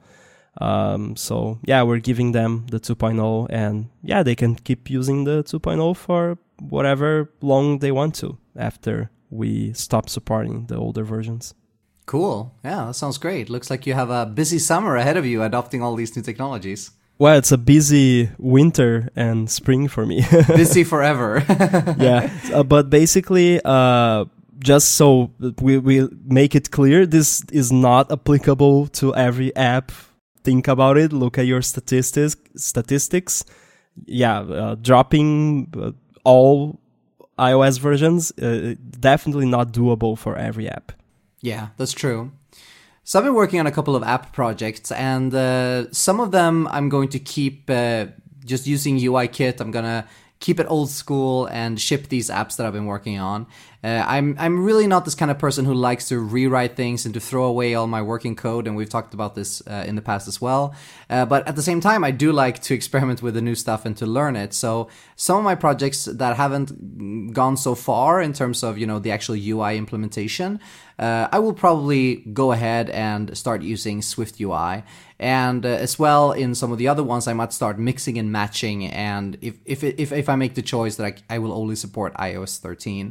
Um, so yeah, we're giving them the two point oh, and yeah, they can keep using the two point oh for whatever long they want to after we stop supporting the older versions. Cool. Yeah, that sounds great. Looks like you have a busy summer ahead of you adopting all these new technologies. Well, it's a busy winter and spring for me. Busy forever. Yeah, uh, but basically, uh, just so we, we make it clear, this is not applicable to every app. Think about it. Look at your statistics. Statistics. Yeah, uh, dropping uh, all iOS versions, uh, definitely not doable for every app. Yeah, that's true. So I've been working on a couple of app projects, and uh, some of them I'm going to keep uh, just using UIKit. I'm going to keep it old school and ship these apps that I've been working on. Uh, I'm I'm really not this kind of person who likes to rewrite things and to throw away all my working code, and we've talked about this uh, in the past as well. Uh, but at the same time, I do like to experiment with the new stuff and to learn it. So some of my projects that haven't gone so far in terms of, you know, the actual U I implementation, uh, I will probably go ahead and start using Swift U I. And uh, as well, in some of the other ones, I might start mixing and matching. And if if if, if I make the choice that I, I will only support iOS thirteen.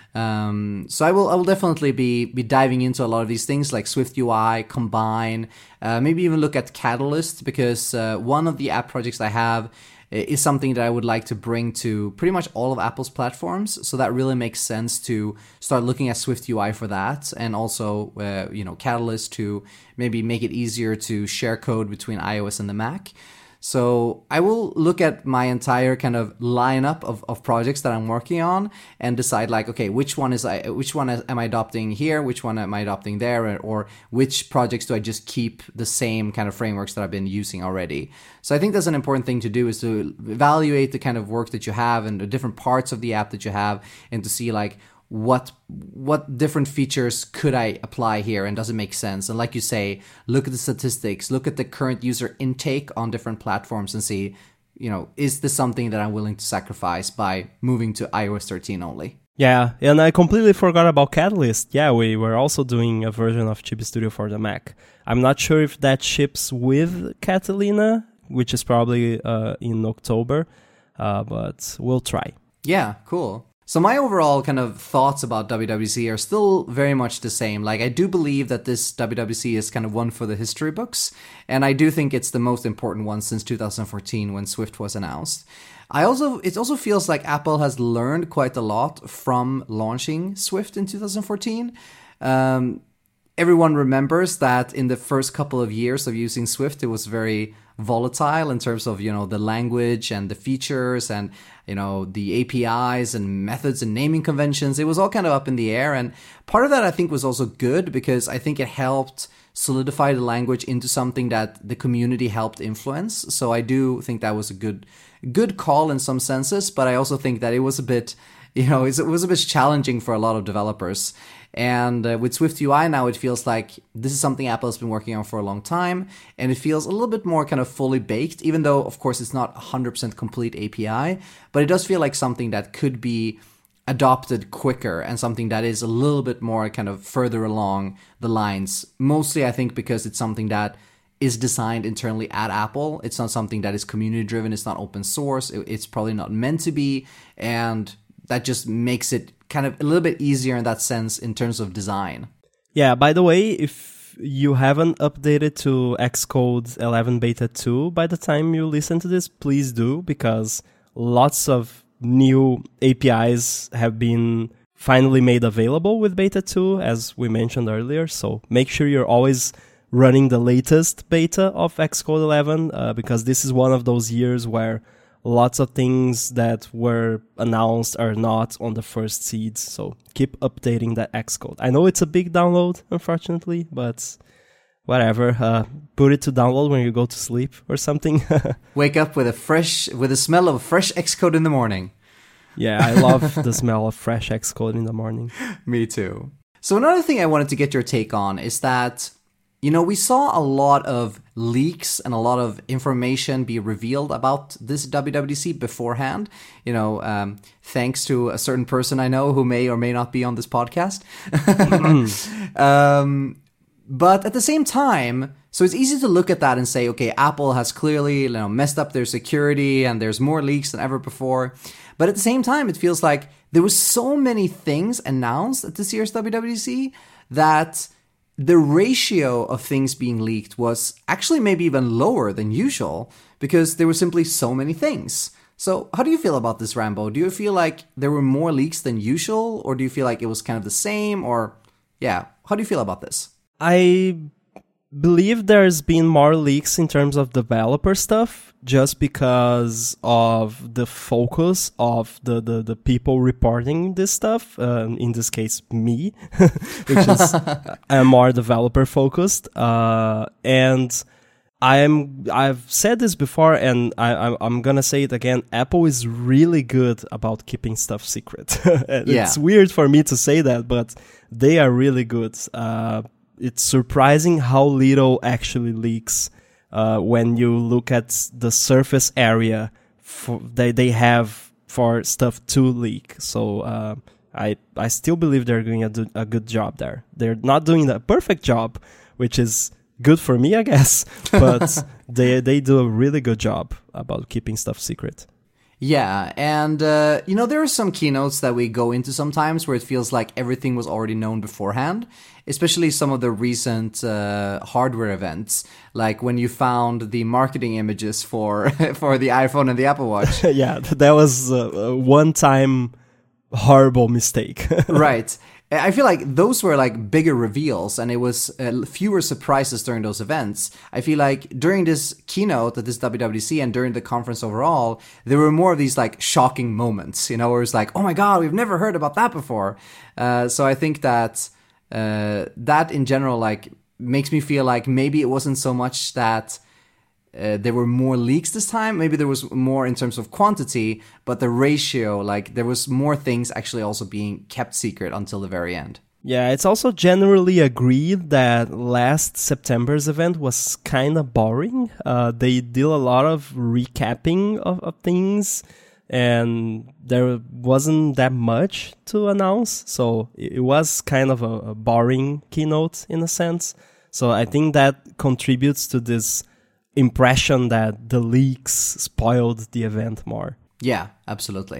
Um, so I will I will definitely be be diving into a lot of these things like Swift U I, Combine, uh, maybe even look at Catalyst, because uh, one of the app projects I have is something that I would like to bring to pretty much all of Apple's platforms. So that really makes sense to start looking at Swift U I for that, and also uh, you know, Catalyst to maybe make it easier to share code between iOS and the Mac. So I will look at my entire kind of lineup of, of projects that I'm working on and decide like, okay, which one is I, which one am I adopting here? Which one am I adopting there? Or, or which projects do I just keep the same kind of frameworks that I've been using already? So I think that's an important thing to do, is to evaluate the kind of work that you have and the different parts of the app that you have, and to see like, what what different features could I apply here, and does it make sense? And like you say, look at the statistics, look at the current user intake on different platforms, and see, you know, is this something that I'm willing to sacrifice by moving to iOS thirteen only? Yeah, and I completely forgot about Catalyst. Yeah, we were also doing a version of Chibi Studio for the Mac. I'm not sure if that ships with Catalina, which is probably uh, in October, uh, but we'll try. Yeah, cool. So my overall kind of thoughts about W W D C are still very much the same. Like, I do believe that this W W D C is kind of one for the history books, and I do think it's the most important one since two thousand fourteen when Swift was announced. I also, it also feels like Apple has learned quite a lot from launching Swift in two thousand fourteen. Um, everyone remembers that in the first couple of years of using Swift, it was very volatile in terms of, you know, the language and the features and, you know, the A P Is and methods and naming conventions. It was all kind of up in the air. And part of that, I think, was also good because I think it helped solidify the language into something that the community helped influence. So I do think that was a good, good call in some senses. But I also think that it was a bit, you know, it was a bit challenging for a lot of developers. And uh, with Swift U I now, it feels like this is something Apple has been working on for a long time, and it feels a little bit more kind of fully baked, even though, of course, it's not one hundred percent complete A P I, but it does feel like something that could be adopted quicker and something that is a little bit more kind of further along the lines. Mostly, I think, because it's something that is designed internally at Apple. It's not something that is community-driven. It's not open source. It's probably not meant to be, and that just makes it kind of a little bit easier in that sense in terms of design. Yeah, by the way, if you haven't updated to Xcode eleven Beta two by the time you listen to this, please do, because lots of new A P Is have been finally made available with Beta two, as we mentioned earlier. So make sure you're always running the latest beta of Xcode eleven, uh, because this is one of those years where lots of things that were announced are not on the first seeds, so keep updating that Xcode. I know it's a big download, unfortunately, but whatever. Uh, put it to download when you go to sleep or something. Wake up with a fresh, with the smell of fresh Xcode in the morning. Yeah, I love the smell of fresh Xcode in the morning. Me too. So another thing I wanted to get your take on is that, you know, we saw a lot of leaks and a lot of information be revealed about this W W D C beforehand, you know, um, thanks to a certain person I know who may or may not be on this podcast. um, but at the same time, so it's easy to look at that and say, okay, Apple has clearly, you know, messed up their security and there's more leaks than ever before. But at the same time, it feels like there was so many things announced at this year's W W D C that the ratio of things being leaked was actually maybe even lower than usual because there were simply so many things. So how do you feel about this, Rambo? Do you feel like there were more leaks than usual, or do you feel like it was kind of the same? Or, yeah, how do you feel about this? I believe there's been more leaks in terms of developer stuff just because of the focus of the, the, the people reporting this stuff, uh, in this case me, which is I'm more developer focused, uh, and I'm I've said this before and I, I'm gonna say it again. Apple is really good about keeping stuff secret. It's yeah. weird for me to say that, but they are really good. Uh, it's surprising how little actually leaks uh, when you look at the surface area for, they they have for stuff to leak. So uh, I I still believe they're doing a, do, a good job there. They're not doing a perfect job, which is good for me, I guess, but they they do a really good job about keeping stuff secret. Yeah, and, uh, you know, there are some keynotes that we go into sometimes where it feels like everything was already known beforehand, especially some of the recent uh, hardware events, like when you found the marketing images for for the iPhone and the Apple Watch. Yeah, that was a one-time horrible mistake. Right. I feel like those were like bigger reveals and it was uh, fewer surprises during those events. I feel like during this keynote at this W W D C and during the conference overall, there were more of these like shocking moments, you know, where it's like, oh my God, we've never heard about that before. Uh, so I think that uh, that in general, like makes me feel like maybe it wasn't so much that Uh, there were more leaks this time. Maybe there was more in terms of quantity, but the ratio, like there was more things actually also being kept secret until the very end. Yeah, it's also generally agreed that last September's event was kind of boring. Uh, they did a lot of recapping of, of things, and there wasn't that much to announce. So it was kind of a, a boring keynote in a sense. So I think that contributes to this impression that the leaks spoiled the event more. Yeah, absolutely.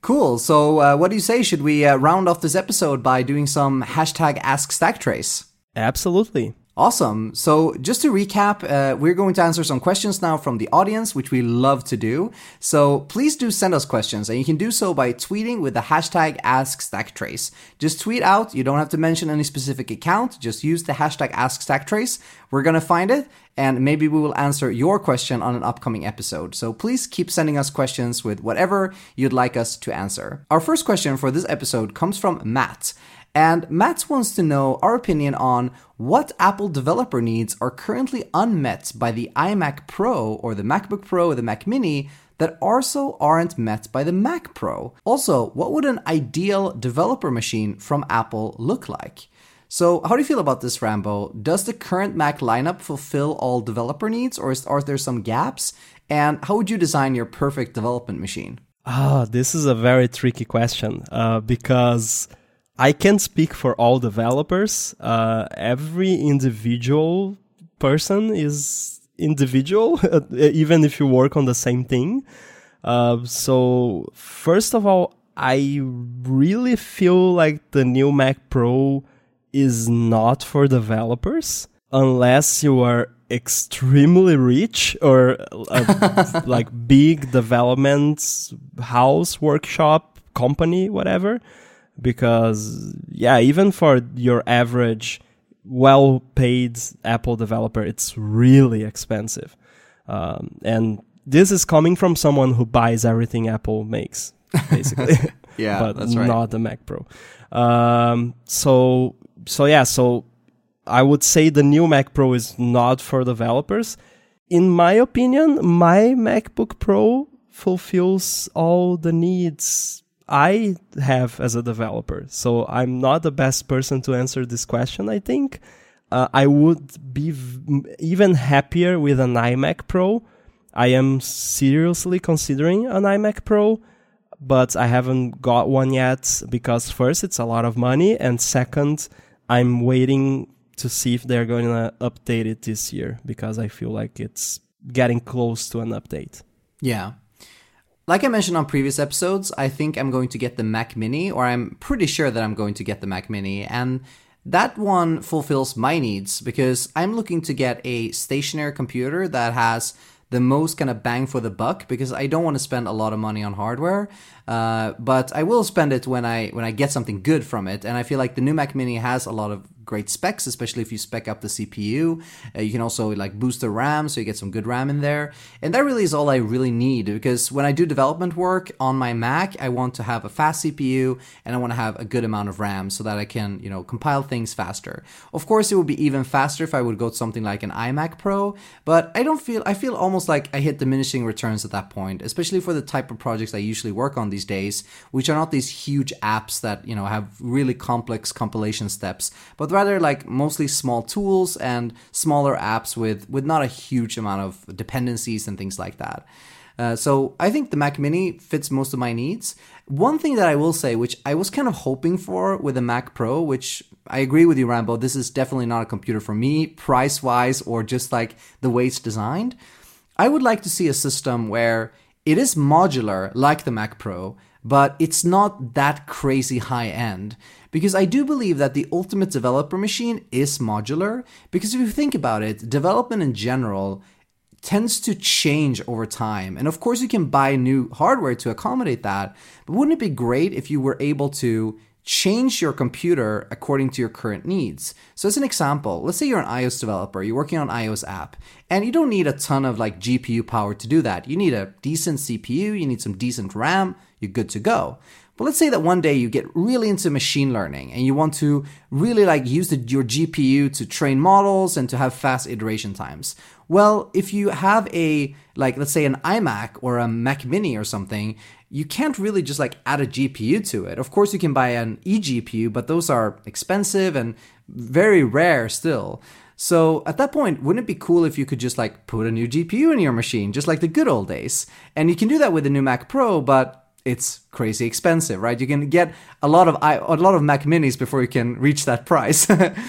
Cool. So uh, what do you say? Should we uh, round off this episode by doing some hashtag Ask Stacktrace? Absolutely. Awesome. So just to recap, uh, we're going to answer some questions now from the audience, which we love to do. So please do send us questions, and you can do so by tweeting with the hashtag AskStackTrace. Just tweet out. You don't have to mention any specific account. Just use the hashtag AskStackTrace. We're going to find it, and maybe we will answer your question on an upcoming episode. So please keep sending us questions with whatever you'd like us to answer. Our first question for this episode comes from Matt. And Matt wants to know our opinion on what Apple developer needs are currently unmet by the iMac Pro or the MacBook Pro or the Mac Mini that also aren't met by the Mac Pro. Also, what would an ideal developer machine from Apple look like? So how do you feel about this, Rambo? Does the current Mac lineup fulfill all developer needs, or is, are there some gaps? And how would you design your perfect development machine? Ah, this is a very tricky question uh, because I can't speak for all developers. Uh, every individual person is individual, even if you work on the same thing. Uh, so first of all, I really feel like the new Mac Pro is not for developers unless you are extremely rich or a, like big development house, workshop, company, whatever. Because, yeah, even for your average, well-paid Apple developer, it's really expensive. Um, and this is coming from someone who buys everything Apple makes, basically. Yeah, but that's right. Not the Mac Pro. Um, so, so yeah, so I would say the new Mac Pro is not for developers. In my opinion, my MacBook Pro fulfills all the needs I have as a developer. So I'm not the best person to answer this question, I think. Uh, I would be v- even happier with an iMac Pro. I am seriously considering an iMac Pro, but I haven't got one yet because first, it's a lot of money, and second, I'm waiting to see if they're going to update it this year because I feel like it's getting close to an update. Yeah. Like I mentioned on previous episodes, I think I'm going to get the Mac Mini, or I'm pretty sure that I'm going to get the Mac Mini, and that one fulfills my needs because I'm looking to get a stationary computer that has the most kind of bang for the buck because I don't want to spend a lot of money on hardware, uh, but I will spend it when I when I get something good from it, and I feel like the new Mac Mini has a lot of great specs, especially if you spec up the C P U. Uh, you can also like boost the RAM, so you get some good RAM in there. And that really is all I really need because when I do development work on my Mac, I want to have a fast C P U and I want to have a good amount of RAM so that I can, you know, compile things faster. Of course, it would be even faster if I would go to something like an iMac Pro, but I don't feel, I feel almost like I hit diminishing returns at that point, especially for the type of projects I usually work on these days, which are not these huge apps that, you know, have really complex compilation steps, but rather like mostly small tools and smaller apps with, with not a huge amount of dependencies and things like that. Uh, so I think the Mac Mini fits most of my needs. One thing that I will say, which I was kind of hoping for with the Mac Pro, which I agree with you, Rambo, this is definitely not a computer for me, price-wise or just like the way it's designed. I would like to see a system where it is modular like the Mac Pro, but it's not that crazy high-end. Because I do believe that the ultimate developer machine is modular. Because if you think about it, development in general tends to change over time. And of course, you can buy new hardware to accommodate that. But wouldn't it be great if you were able to change your computer according to your current needs? So as an example, let's say you're an iOS developer, you're working on an iOS app, and you don't need a ton of like G P U power to do that. You need a decent C P U, you need some decent RAM, you're good to go. But let's say that one day you get really into machine learning and you want to really like use the, your G P U to train models and to have fast iteration times. Well, if you have a, like, let's say an iMac or a Mac Mini or something, you can't really just like add a G P U to it. Of course, you can buy an eGPU, but those are expensive and very rare still. So at that point, wouldn't it be cool if you could just like put a new G P U in your machine, just like the good old days? And you can do that with the new Mac Pro, but it's crazy expensive, right? You can get a lot of a lot of Mac Minis before you can reach that price.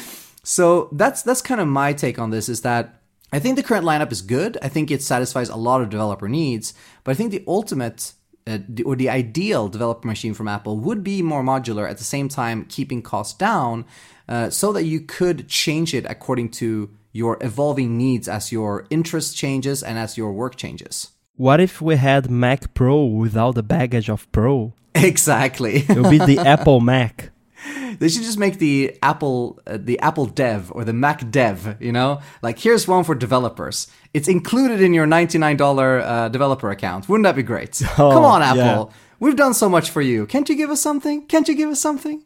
So that's that's kind of my take on this, is that I think the current lineup is good. I think it satisfies a lot of developer needs, but I think the ultimate uh, the, or the ideal developer machine from Apple would be more modular, at the same time keeping costs down, uh, so that you could change it according to your evolving needs as your interest changes and as your work changes. What if we had Mac Pro without the baggage of Pro? Exactly. It would be the Apple Mac. They should just make the Apple uh, the Apple Dev or the Mac Dev, you know? Like, here's one for developers. It's included in your ninety-nine dollars uh, developer account. Wouldn't that be great? Oh, Come on, Apple. yeah. We've done so much for you. Can't you give us something? Can't you give us something?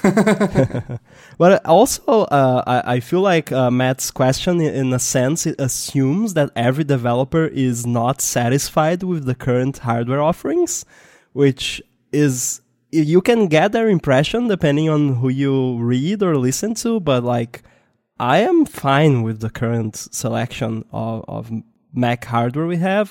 But also, uh, I, I feel like uh, Matt's question, in, in a sense, it assumes that every developer is not satisfied with the current hardware offerings, which is, you can get their impression depending on who you read or listen to, but like, I am fine with the current selection of, of Mac hardware we have,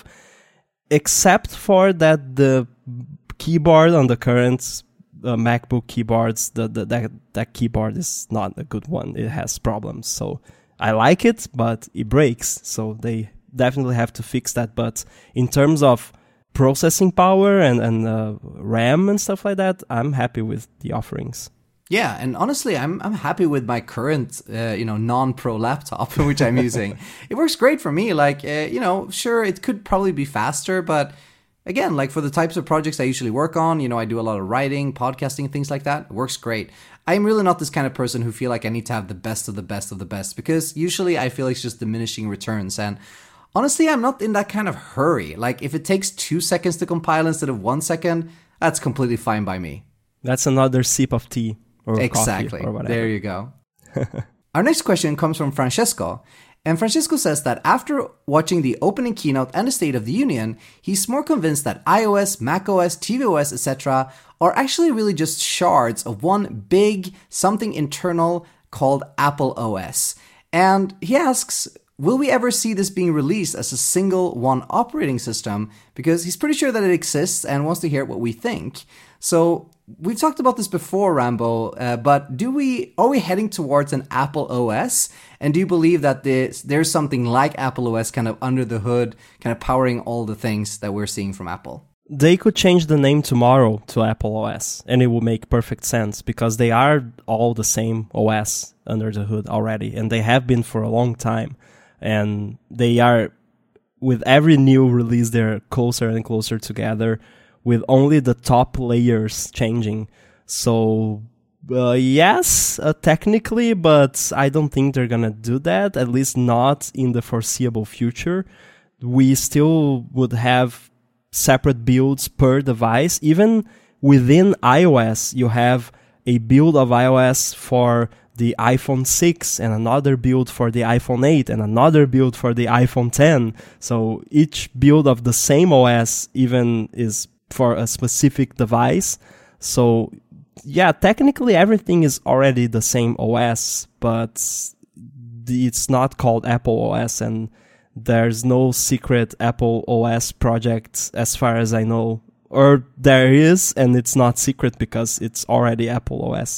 except for that the keyboard on the current uh, MacBook keyboards, the, the that, that keyboard is not a good one. It has problems. So I like it, but it breaks. So they definitely have to fix that. But in terms of processing power and, and uh, RAM and stuff like that, I'm happy with the offerings. Yeah, and honestly, I'm I'm happy with my current, uh, you know, non-pro laptop, which I'm using. It works great for me. Like, uh, you know, sure, it could probably be faster, but again, like for the types of projects I usually work on, you know, I do a lot of writing, podcasting, things like that. It works great. I'm really not this kind of person who feel like I need to have the best of the best of the best, because usually I feel it's just diminishing returns. And honestly, I'm not in that kind of hurry. Like, if it takes two seconds to compile instead of one second, that's completely fine by me. That's another sip of tea. Or exactly. Or whatever. There you go. Our next question comes from Francesco. And Francesco says that after watching the opening keynote and the State of the Union, he's more convinced that iOS, macOS, tvOS, et cetera are actually really just shards of one big something internal called Apple O S. And he asks, will we ever see this being released as a single one operating system? Because he's pretty sure that it exists and wants to hear what we think. So we've talked about this before, Rambo, uh, but do we are we heading towards an Apple O S? And do you believe that there's, there's something like Apple O S kind of under the hood, kind of powering all the things that we're seeing from Apple? They could change the name tomorrow to Apple O S, and it would make perfect sense, because they are all the same O S under the hood already, and they have been for a long time. And they are, with every new release, they're closer and closer together, with only the top layers changing. So, uh, yes, uh, technically, but I don't think they're gonna do that, at least not in the foreseeable future. We still would have separate builds per device. Even within iOS, you have a build of iOS for the iPhone six and another build for the iPhone eight and another build for the iPhone ten. So each build of the same O S even is for a specific device. So yeah, technically everything is already the same O S, but it's not called Apple O S, and there's no secret Apple O S project as far as I know. Or there is, and it's not secret because it's already Apple O S.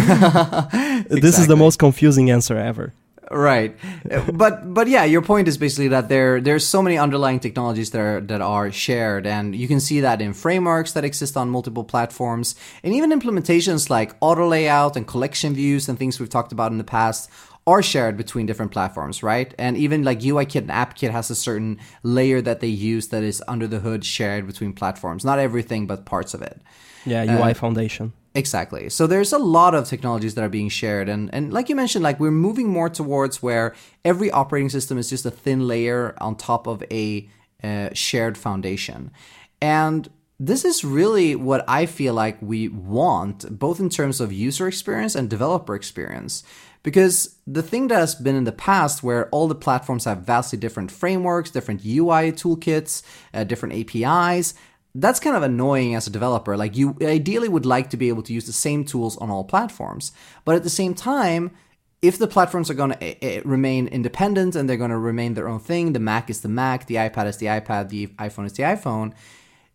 Exactly. This is the most confusing answer ever. Right, but but yeah, your point is basically that there there's so many underlying technologies that are that are shared, and you can see that in frameworks that exist on multiple platforms, and even implementations like auto layout and collection views and things we've talked about in the past are shared between different platforms, right? And even like UIKit and AppKit has a certain layer that they use that is under the hood shared between platforms. Not everything, but parts of it. Yeah, U I uh, Foundation. Exactly. So there's a lot of technologies that are being shared. And, and like you mentioned, like we're moving more towards where every operating system is just a thin layer on top of a uh, shared foundation. And this is really what I feel like we want, both in terms of user experience and developer experience. Because the thing that has been in the past, where all the platforms have vastly different frameworks, different U I toolkits, uh, different A P Is, that's kind of annoying as a developer. Like, you ideally would like to be able to use the same tools on all platforms. But at the same time, if the platforms are going to uh, remain independent and they're going to remain their own thing, the Mac is the Mac, the iPad is the iPad, the iPhone is the iPhone,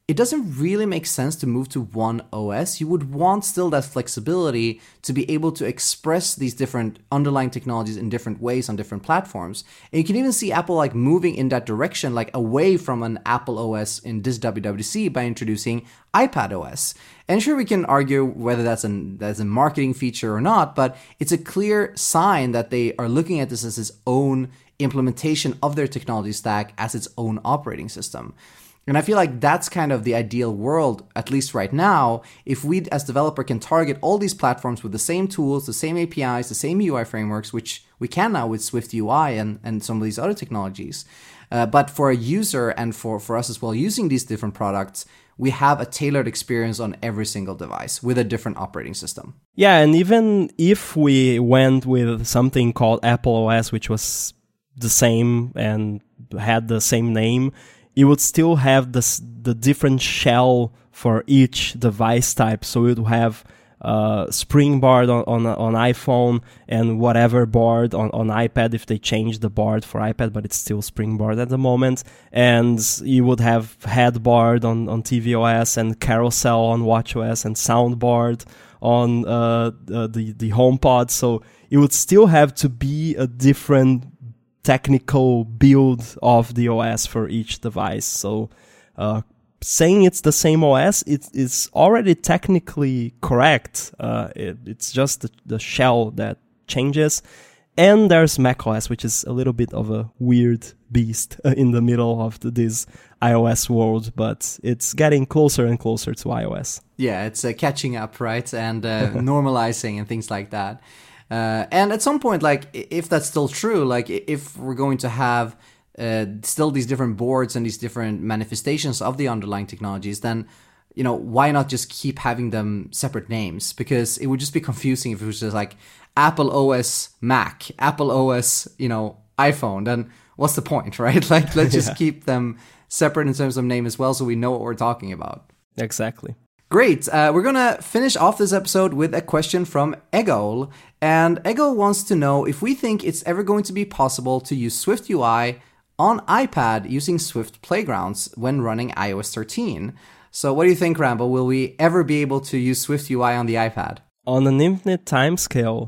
it doesn't really make sense to move to one O S. You would want still that flexibility to be able to express these different underlying technologies in different ways on different platforms. And you can even see Apple like moving in that direction, like away from an Apple O S in this W W D C by introducing iPad O S. And sure, we can argue whether that's, an, that's a marketing feature or not, but it's a clear sign that they are looking at this as its own implementation of their technology stack as its own operating system. And I feel like that's kind of the ideal world, at least right now, if we as developer can target all these platforms with the same tools, the same A P Is, the same U I frameworks, which we can now with Swift U I and, and some of these other technologies. Uh, but for a user and for, for us as well, using these different products, we have a tailored experience on every single device with a different operating system. Yeah, and even if we went with something called Apple O S, which was the same and had the same name, it would still have the the different shell for each device type. So it would have uh, Spring Board on, on on iPhone and whatever board on, on iPad if they change the board for iPad, but it's still Spring Board at the moment. And you would have Headboard on, on tvOS and Carousel on watchOS and Soundboard on uh, the, the, the HomePod. So it would still have to be a different technical build of the O S for each device. So uh, saying it's the same O S, it is already technically correct. Uh, it, it's just the, the shell that changes. And there's macOS, which is a little bit of a weird beast in the middle of the, this iOS world, but it's getting closer and closer to iOS. Yeah, it's uh, catching up, right? And uh, normalizing and things like that. Uh, and at some point, like, if that's still true, like, if we're going to have uh, still these different boards and these different manifestations of the underlying technologies, then, you know, why not just keep having them separate names? Because it would just be confusing if it was just like Apple O S Mac, Apple O S, you know, iPhone. Then what's the point, right? Like, let's just yeah. keep them separate in terms of name as well, so we know what we're talking about. Exactly. Great. Uh, we're going to finish off this episode with a question from Egol. And Egol wants to know if we think it's ever going to be possible to use Swift U I on iPad using Swift Playgrounds when running i O S thirteen. So what do you think, Rambo? Will we ever be able to use Swift U I on the iPad? On an infinite timescale?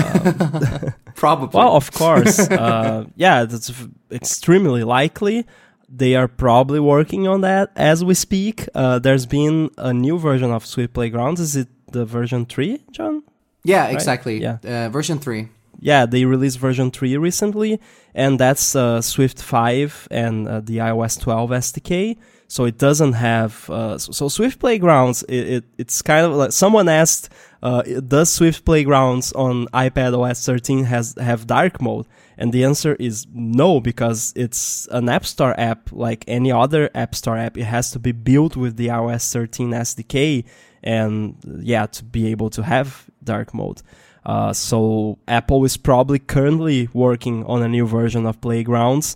Um, Probably. Well, of course. uh, yeah, that's extremely likely. They are probably working on that as we speak. Uh, there's been a new version of Swift Playgrounds. Is it the version three, John? Yeah, right? exactly. Yeah. Uh, version three. Yeah, they released version three recently, and that's uh, Swift five and uh, the i O S twelve S D K. So it doesn't have... Uh, so, so Swift Playgrounds, it, it, it's kind of like... Someone asked, uh, does Swift Playgrounds on iPad O S thirteen has have dark mode? And the answer is no, because it's an App Store app like any other App Store app. It has to be built with the i O S thirteen S D K and, yeah, to be able to have dark mode. Uh, so Apple is probably currently working on a new version of Playgrounds,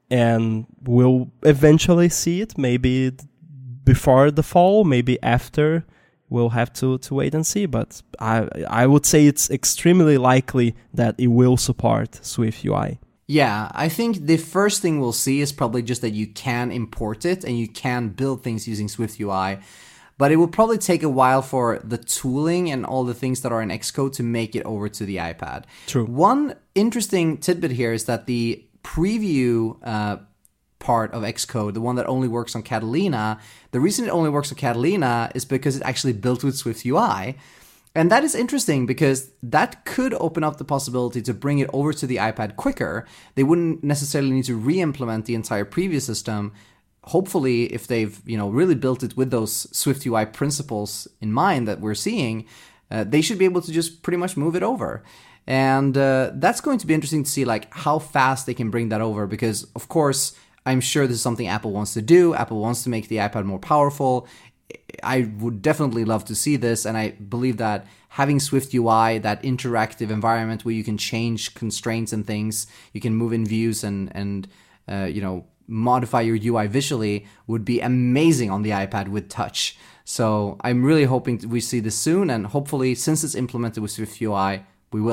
and we'll eventually see it, maybe before the fall, maybe after. We'll have to, to wait and see, but I I would say it's extremely likely that it will support Swift U I. Yeah, I think the first thing we'll see is probably just that you can import it and you can build things using Swift U I, but it will probably take a while for the tooling and all the things that are in Xcode to make it over to the iPad. True. One interesting tidbit here is that the preview uh, part of Xcode, the one that only works on Catalina, the reason it only works on Catalina is because it's actually built with Swift U I. And that is interesting because that could open up the possibility to bring it over to the iPad quicker. They wouldn't necessarily need to re-implement the entire preview system. Hopefully, if they've, you know, really built it with those Swift U I principles in mind that we're seeing, uh, they should be able to just pretty much move it over. And uh, that's going to be interesting to see, like, how fast they can bring that over, because, of course, I'm sure this is something Apple wants to do. Apple wants to make the iPad more powerful. I would definitely love to see this, and I believe that having Swift U I, that interactive environment where you can change constraints and things, you can move in views and and uh, you know, modify your U I visually, would be amazing on the iPad with touch. So I'm really hoping we see this soon, and hopefully, since it's implemented with Swift U I, we will.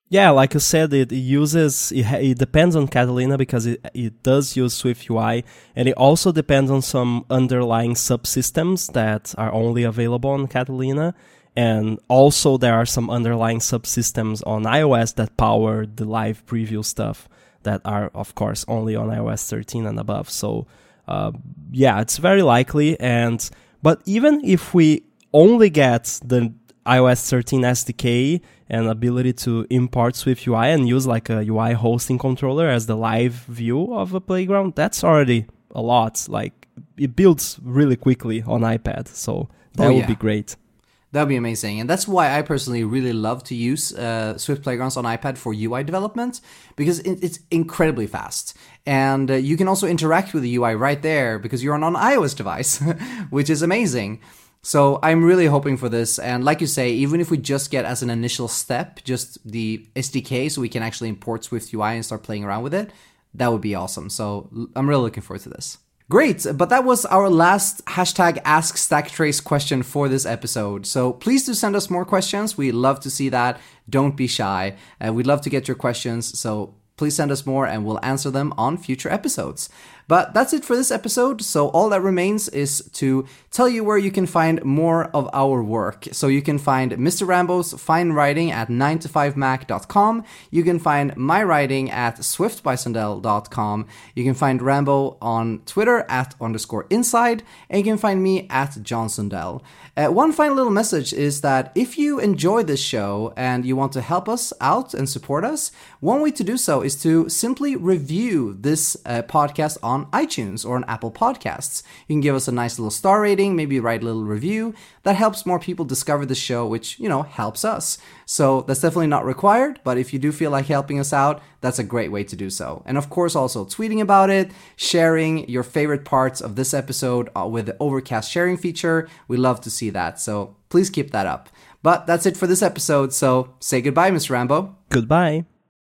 Yeah, like you said, it uses, it, it depends on Catalina because it, it does use SwiftUI, and it also depends on some underlying subsystems that are only available on Catalina. And also there are some underlying subsystems on iOS that power the live preview stuff that are, of course, only on i O S thirteen and above. So, uh, yeah, it's very likely. And but even if we only get the i O S thirteen S D K and ability to import SwiftUI and use like a U I hosting controller as the live view of a playground, that's already a lot. Like, it builds really quickly on iPad, so that oh, would yeah. be great. That'd be amazing. And that's why I personally really love to use uh, Swift Playgrounds on iPad for U I development, because it, it's incredibly fast. And uh, you can also interact with the U I right there because you're on an iOS device, which is amazing. So I'm really hoping for this. And like you say, even if we just get as an initial step, just the S D K so we can actually import SwiftUI and start playing around with it, that would be awesome. So I'm really looking forward to this. Great, but that was our last hashtag Ask Stacktrace question for this episode. So please do send us more questions. We love to see that. Don't be shy. Uh, we'd love to get your questions. So please send us more and we'll answer them on future episodes. But that's it for this episode. So all that remains is to tell you where you can find more of our work. So you can find Mister Rambo's fine writing at nine to five mac dot com. You can find my writing at swift by sundell dot com. You can find Rambo on Twitter at underscore inside. And you can find me at John Sundell. Uh, one final little message is that if you enjoy this show and you want to help us out and support us, one way to do so is to simply review this uh, podcast on iTunes or on Apple Podcasts. You can give us a nice little star rating, maybe write a little review. That helps more people discover the show, which, you know, helps us. So that's definitely not required, but if you do feel like helping us out, that's a great way to do so. And of course, also tweeting about it, sharing your favorite parts of this episode with the Overcast sharing feature. We love to see that. So please keep that up. But that's it for this episode. So say goodbye, Mister Rambo. Goodbye.